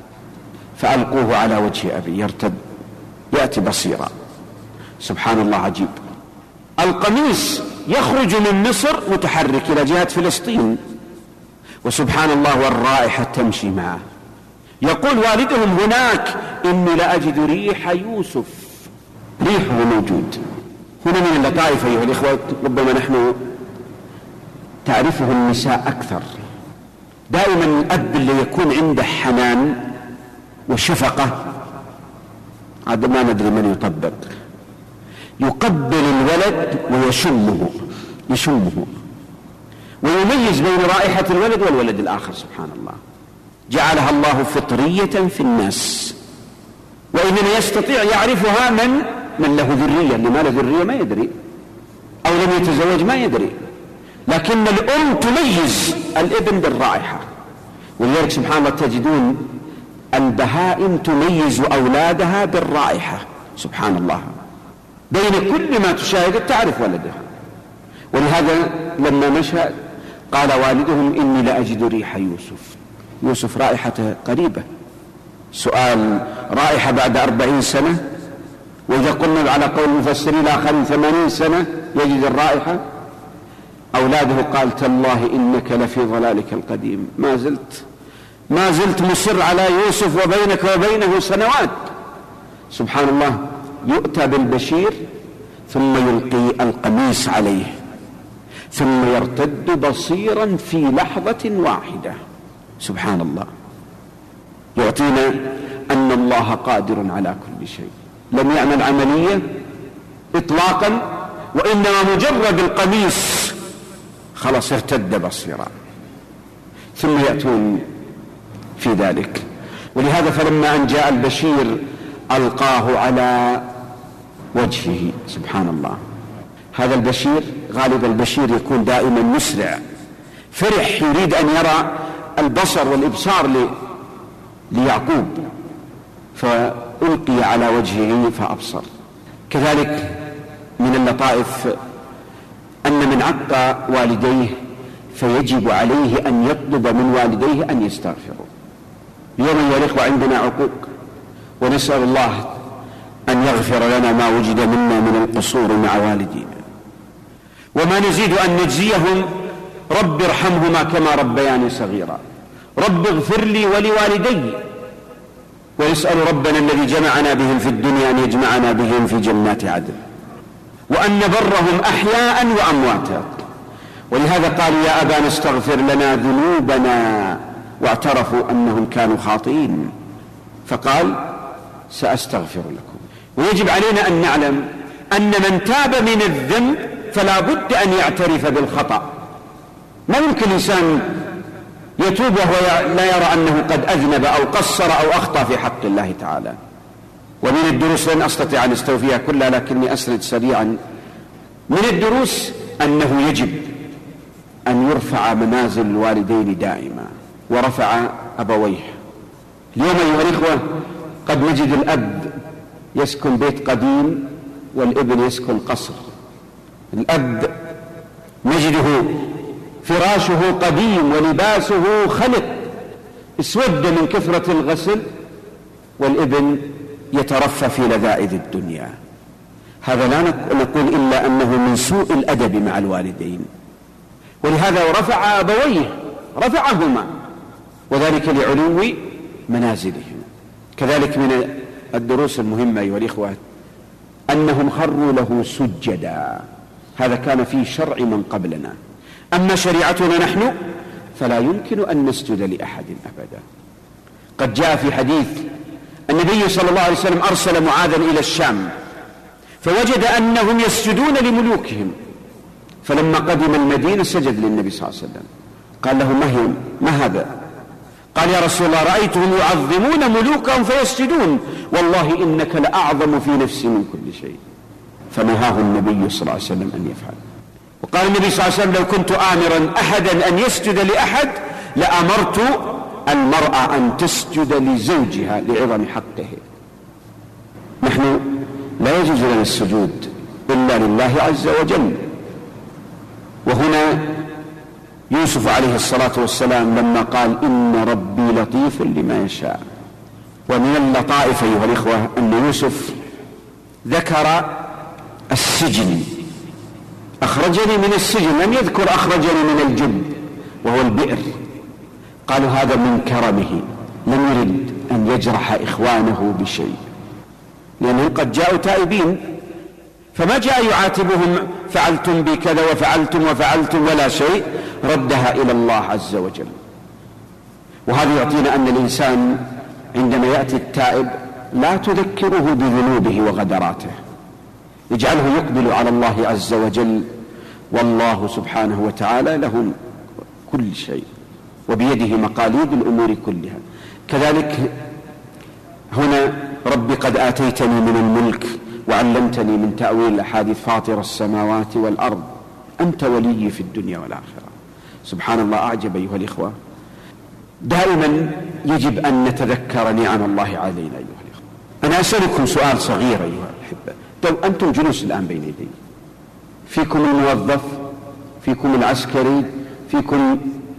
فألقوه على وجه أبي يرتد يأتي بصيرا. سبحان الله، عجيب. القميص يخرج من مصر متحرك إلى جهة فلسطين، وسبحان الله والرائحة تمشي معه. يقول والدهم هناك: إني لأجد ريح يوسف. ريحه موجود. هنا من اللطائف أيها الإخوة، ربما نحن تعرفه النساء أكثر. دائما الأب اللي يكون عنده حنان وشفقة، عاد ما ندري من يطبق، يقبل الولد ويشمه ويميز بين رائحة الولد والولد الآخر. سبحان الله، جعلها الله فطرية في الناس، وإنما يستطيع يعرفها من له ذرية. اللي ما له ذرية ما يدري، أو لم يتزوج ما يدري، لكن الأم تميز الابن بالرائحة. ولذلك سبحان الله تجدون البهائم تميز أولادها بالرائحة. سبحان الله، بين كل ما تشاهد تعرف ولدها. ولهذا لما مشى قال والدهم: إني لأجد ريح يوسف رائحته قريبة. سؤال: رائحة بعد 40 سنة؟ وإذا قلنا على قول المفسرين الآخرين 80 سنة يجد الرائحة. أولاده قال: تالله إنك لفي ضلالك القديم، ما زلت مصر على يوسف وبينك وبينه سنوات. سبحان الله، يؤتى بالبشير ثم يلقي القميص عليه ثم يرتد بصيرا في لحظة واحدة. سبحان الله، يعطينا أن الله قادر على كل شيء. لم يعمل عملية إطلاقا، وإنما مجرد القميص خلاص ارتد بصيرا، ثم يأتون في ذلك. ولهذا فلما أن جاء البشير ألقاه على وجهه. سبحان الله، هذا البشير غالب البشير يكون دائما مسرع فرح، يريد أن يرى البصر والإبصار ليعقوب، فألقي على وجهه فأبصر. كذلك من اللطائف أن من عق والديه فيجب عليه أن يطلب من والديه أن يستغفروا. اليوم أيها الإخوة عندنا عقوق، ونسأل الله أن يغفر لنا ما وجد منا من القصور مع والدينا، وما نزيد أن نجزيهم: رب ارحمهما كما ربياني صغيرا، رب اغفر لي ولوالدي. ونسأل ربنا الذي جمعنا بهم في الدنيا أن يجمعنا بهم في جنات عدن، وأن نبرهم أحياء وأمواتا. ولهذا قالوا: يا أبانا استغفر لنا ذنوبنا، واعترفوا أنهم كانوا خاطئين، فقال: سأستغفر لكم. ويجب علينا أن نعلم أن من تاب من الذنب فلا بد أن يعترف بالخطأ. ما يمكن إنسان يتوب وهو لا يرى أنه قد أذنب أو قصر أو أخطأ في حق الله تعالى. ومن الدروس لن أستطيع أن أستوفيها كلها، لكني أسرد سريعا. من الدروس أنه يجب أن يرفع منازل الوالدين دائما، ورفع أبويه. اليوم أيها الإخوة قد نجد الأب يسكن بيت قديم والابن يسكن قصر. الأب نجده فراشه قديم ولباسه خلق اسود من كثرة الغسل، والابن يترفى في لذائذ الدنيا. هذا لا نقول إلا أنه من سوء الأدب مع الوالدين. ولهذا رفع أبويه، رفعهما، وذلك لعلو منازلهم. كذلك من الدروس المهمة أيها الإخوة أنهم خروا له سجدا. هذا كان في شرع من قبلنا، أما شريعتنا نحن فلا يمكن أن نسجد لأحد أبدا. قد جاء في حديث النبي صلى الله عليه وسلم أرسل معاذا إلى الشام فوجد أنهم يسجدون لملوكهم، فلما قدم المدينة سجد للنبي صلى الله عليه وسلم. قال له: ما هذا؟ قال: يا رسول الله، رأيتهم يعظمون ملوكهم فيسجدون، والله إنك لأعظم في نفسي من كل شيء. فنهاه النبي صلى الله عليه وسلم أن يفعل. وقال النبي صلى الله عليه وسلم: لو كنت آمرا أحدا أن يسجد لأحد لأمرت المرأة أن تسجد لزوجها لعظم حقه. نحن لا يجوز لنا السجود إلا لله عز وجل. وهنا يوسف عليه الصلاة والسلام لما قال إن ربي لطيف لما يشاء، ومن اللطائف أيها الإخوة أن يوسف ذكر السجن، أخرجني من السجن، لم يذكر أخرجني من الجب وهو البئر. قالوا هذا من كرمه، لم يرد أن يجرح إخوانه بشيء، لأنهم قد جاءوا تائبين، فما جاء يعاتبهم فعلتم بكذا وفعلتم ولا شيء، ردها إلى الله عز وجل. وهذا يعطينا أن الإنسان عندما يأتي التائب لا تذكره بذنوبه وغدراته، يجعله يقبل على الله عز وجل، والله سبحانه وتعالى له كل شيء وبيده مقاليد الأمور كلها. كذلك هنا ربي قد آتيتني من الملك وعلمتني من تأويل الأحاديث فاطر السماوات والأرض أنت ولي في الدنيا والآخرة. سبحان الله، أعجب أيها الإخوة. دائما يجب أن نتذكر نعم الله علينا أيها الإخوة. أنا أسألكم سؤال صغير أيها الأحبة، طيب أنتم جلوس الآن بين يدي، فيكم الموظف، فيكم العسكري، فيكم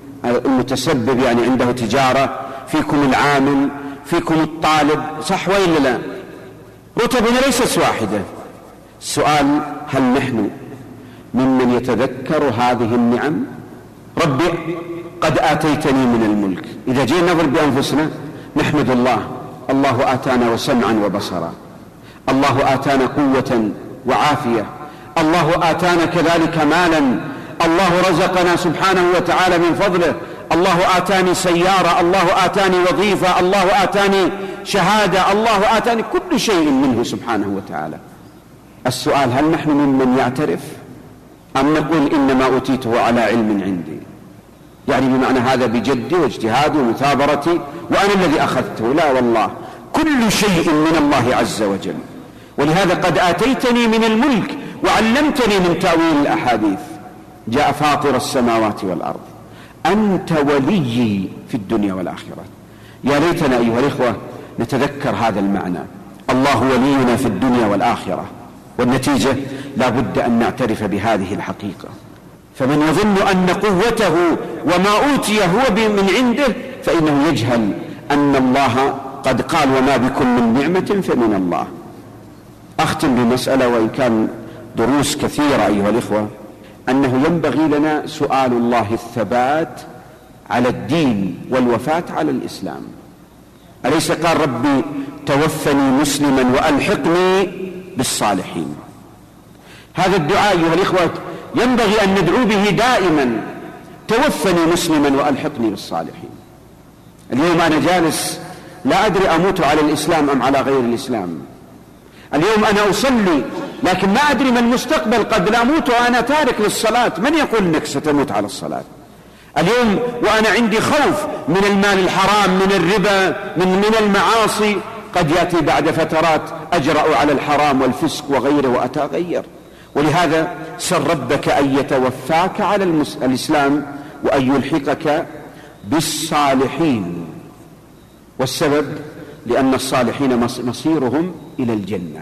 المتسبب يعني عنده تجارة، فيكم العامل، فيكم الطالب، صح وإلا لا؟ رتبنا ليست واحدة. السؤال هل نحن ممن يتذكر هذه النعم؟ ربي قد آتيتني من الملك. إذا جينا نضرب بأنفسنا نحمد الله، الله آتانا وسمعا وبصرا، الله آتانا قوة وعافية، الله آتانا كذلك مالا، الله رزقنا سبحانه وتعالى من فضله، الله آتاني سيارة، الله آتاني وظيفة، الله آتاني شهادة، الله آتاني كل شيء منه سبحانه وتعالى. السؤال هل نحن ممن يعترف أم نقول إنما أوتيته على علم عندي، يعني بمعنى هذا بجدي واجتهادي ومثابرتي وأنا الذي أخذته؟ لا والله، كل شيء من الله عز وجل. ولهذا قد آتيتني من الملك وعلمتني من تأويل الأحاديث. جاء فاطر السماوات والأرض أنت ولي في الدنيا والآخرة. يا ليتنا أيها الإخوة نتذكر هذا المعنى، الله ولينا في الدنيا والآخرة. والنتيجة لا بد أن نعترف بهذه الحقيقة. فمن يظن أن قوته وما أوتي هو من عنده فإنه يجهل أن الله قد قال وما بكم من نعمة فمن الله. أختم بمسألة وإن كان دروس كثيرة أيها الإخوة، أنه ينبغي لنا سؤال الله الثبات على الدين والوفاة على الإسلام. أليس قال ربي توفني مسلما وألحقني بالصالحين؟ هذا الدعاء أيها الإخوة ينبغي أن ندعو به دائما، توفني مسلما وألحقني بالصالحين. اليوم أنا جالس لا أدري أموت على الإسلام أم على غير الإسلام. اليوم أنا أصلي لكن ما أدري ما المستقبل، قد لا أموت وأنا تارك للصلاة، من يقول أنك ستموت على الصلاة؟ اليوم وأنا عندي خوف من المال الحرام، من الربا، من المعاصي، قد يأتي بعد فترات أجرأ على الحرام والفسق وغيره وأتغير. ولهذا سل ربك أن يتوفاك على الإسلام وأن يلحقك بالصالحين. والسبب لأن الصالحين مصيرهم إلى الجنة.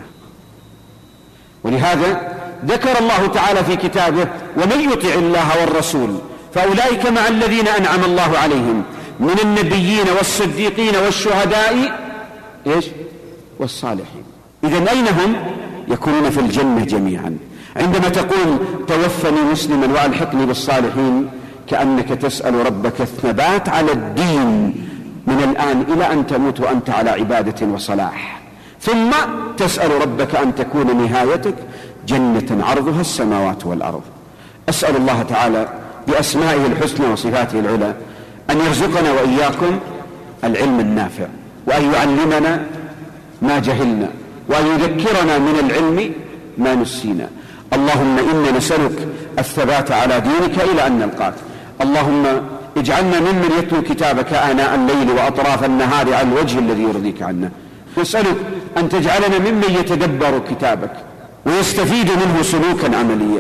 ولهذا ذكر الله تعالى في كتابه ومن يطع الله والرسول فأولئك مع الذين أنعم الله عليهم من النبيين والصديقين والشهداء والصالحين. إذن أين هم؟ يكونون في الجنة جميعا. عندما تقول توفني مسلما وألحقني بالصالحين كأنك تسأل ربك الثبات على الدين من الآن إلى أن تموت وأنت على عبادة وصلاح، ثم تسأل ربك أن تكون نهايتك جنة عرضها السماوات والأرض. أسأل الله تعالى بأسمائه الحسنى وصفاته العلى أن يرزقنا وإياكم العلم النافع، وأن يعلمنا ما جهلنا، وأن يذكرنا من العلم ما نسينا. اللهم إنا نسألك الثبات على دينك إلى أن نلقاك. اللهم اجعلنا ممن يتلو كتابك آناء الليل وأطراف النهار على الوجه الذي يرضيك عنا. نسألك أن تجعلنا ممن يتدبر كتابك ويستفيد منه سلوكا عمليا.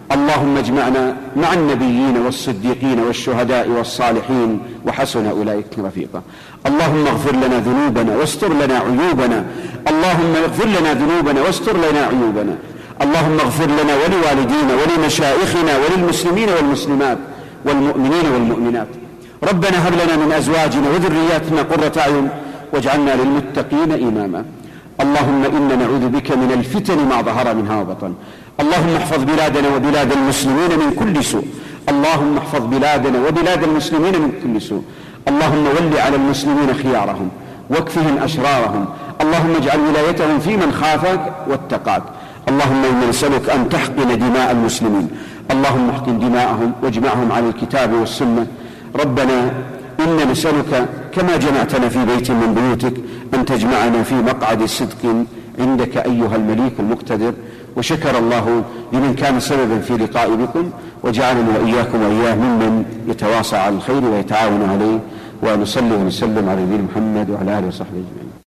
اللهم اجمعنا مع النبيين والصديقين والشهداء والصالحين وحسن أولئك رفيقا. اللهم اغفر لنا ذنوبنا واستر لنا عيوبنا. اللهم اغفر لنا ذنوبنا واستر لنا عيوبنا. اللهم اغفر لنا ولوالدينا ولمشايخنا وللمسلمين والمسلمات والمؤمنين والمؤمنات. ربنا هب لنا من أزواجنا وذرياتنا قرة أعين واجعلنا للمتقين إماما. اللهم إنا نعوذ بك من الفتن ما ظهر منها وبطن. اللهم احفظ بلادنا وبلاد المسلمين من كل سوء. اللهم احفظ بلادنا وبلاد المسلمين من كل سوء. اللهم ول على المسلمين خيارهم واكفهم أشرارهم. اللهم اجعل ولايتهم في من خافك واتقاك. اللهم إنا نسألك أن تحقن دماء المسلمين. اللهم احقن دماءهم واجمعهم على الكتاب والسنة. ربنا إنا نسألك كما جمعتنا في بيت من بيوتك أن تجمعنا في مقعد صدق عندك أيها المليك المقتدر. وشكر الله لمن كان سببا في لقاء بكم، وجعلنا وإياكم وإياه ممن يتواصى على الخير ويتعاون عليه. ونصلي ونسلم على نبينا محمد وعلى آله وصحبه أجمعين.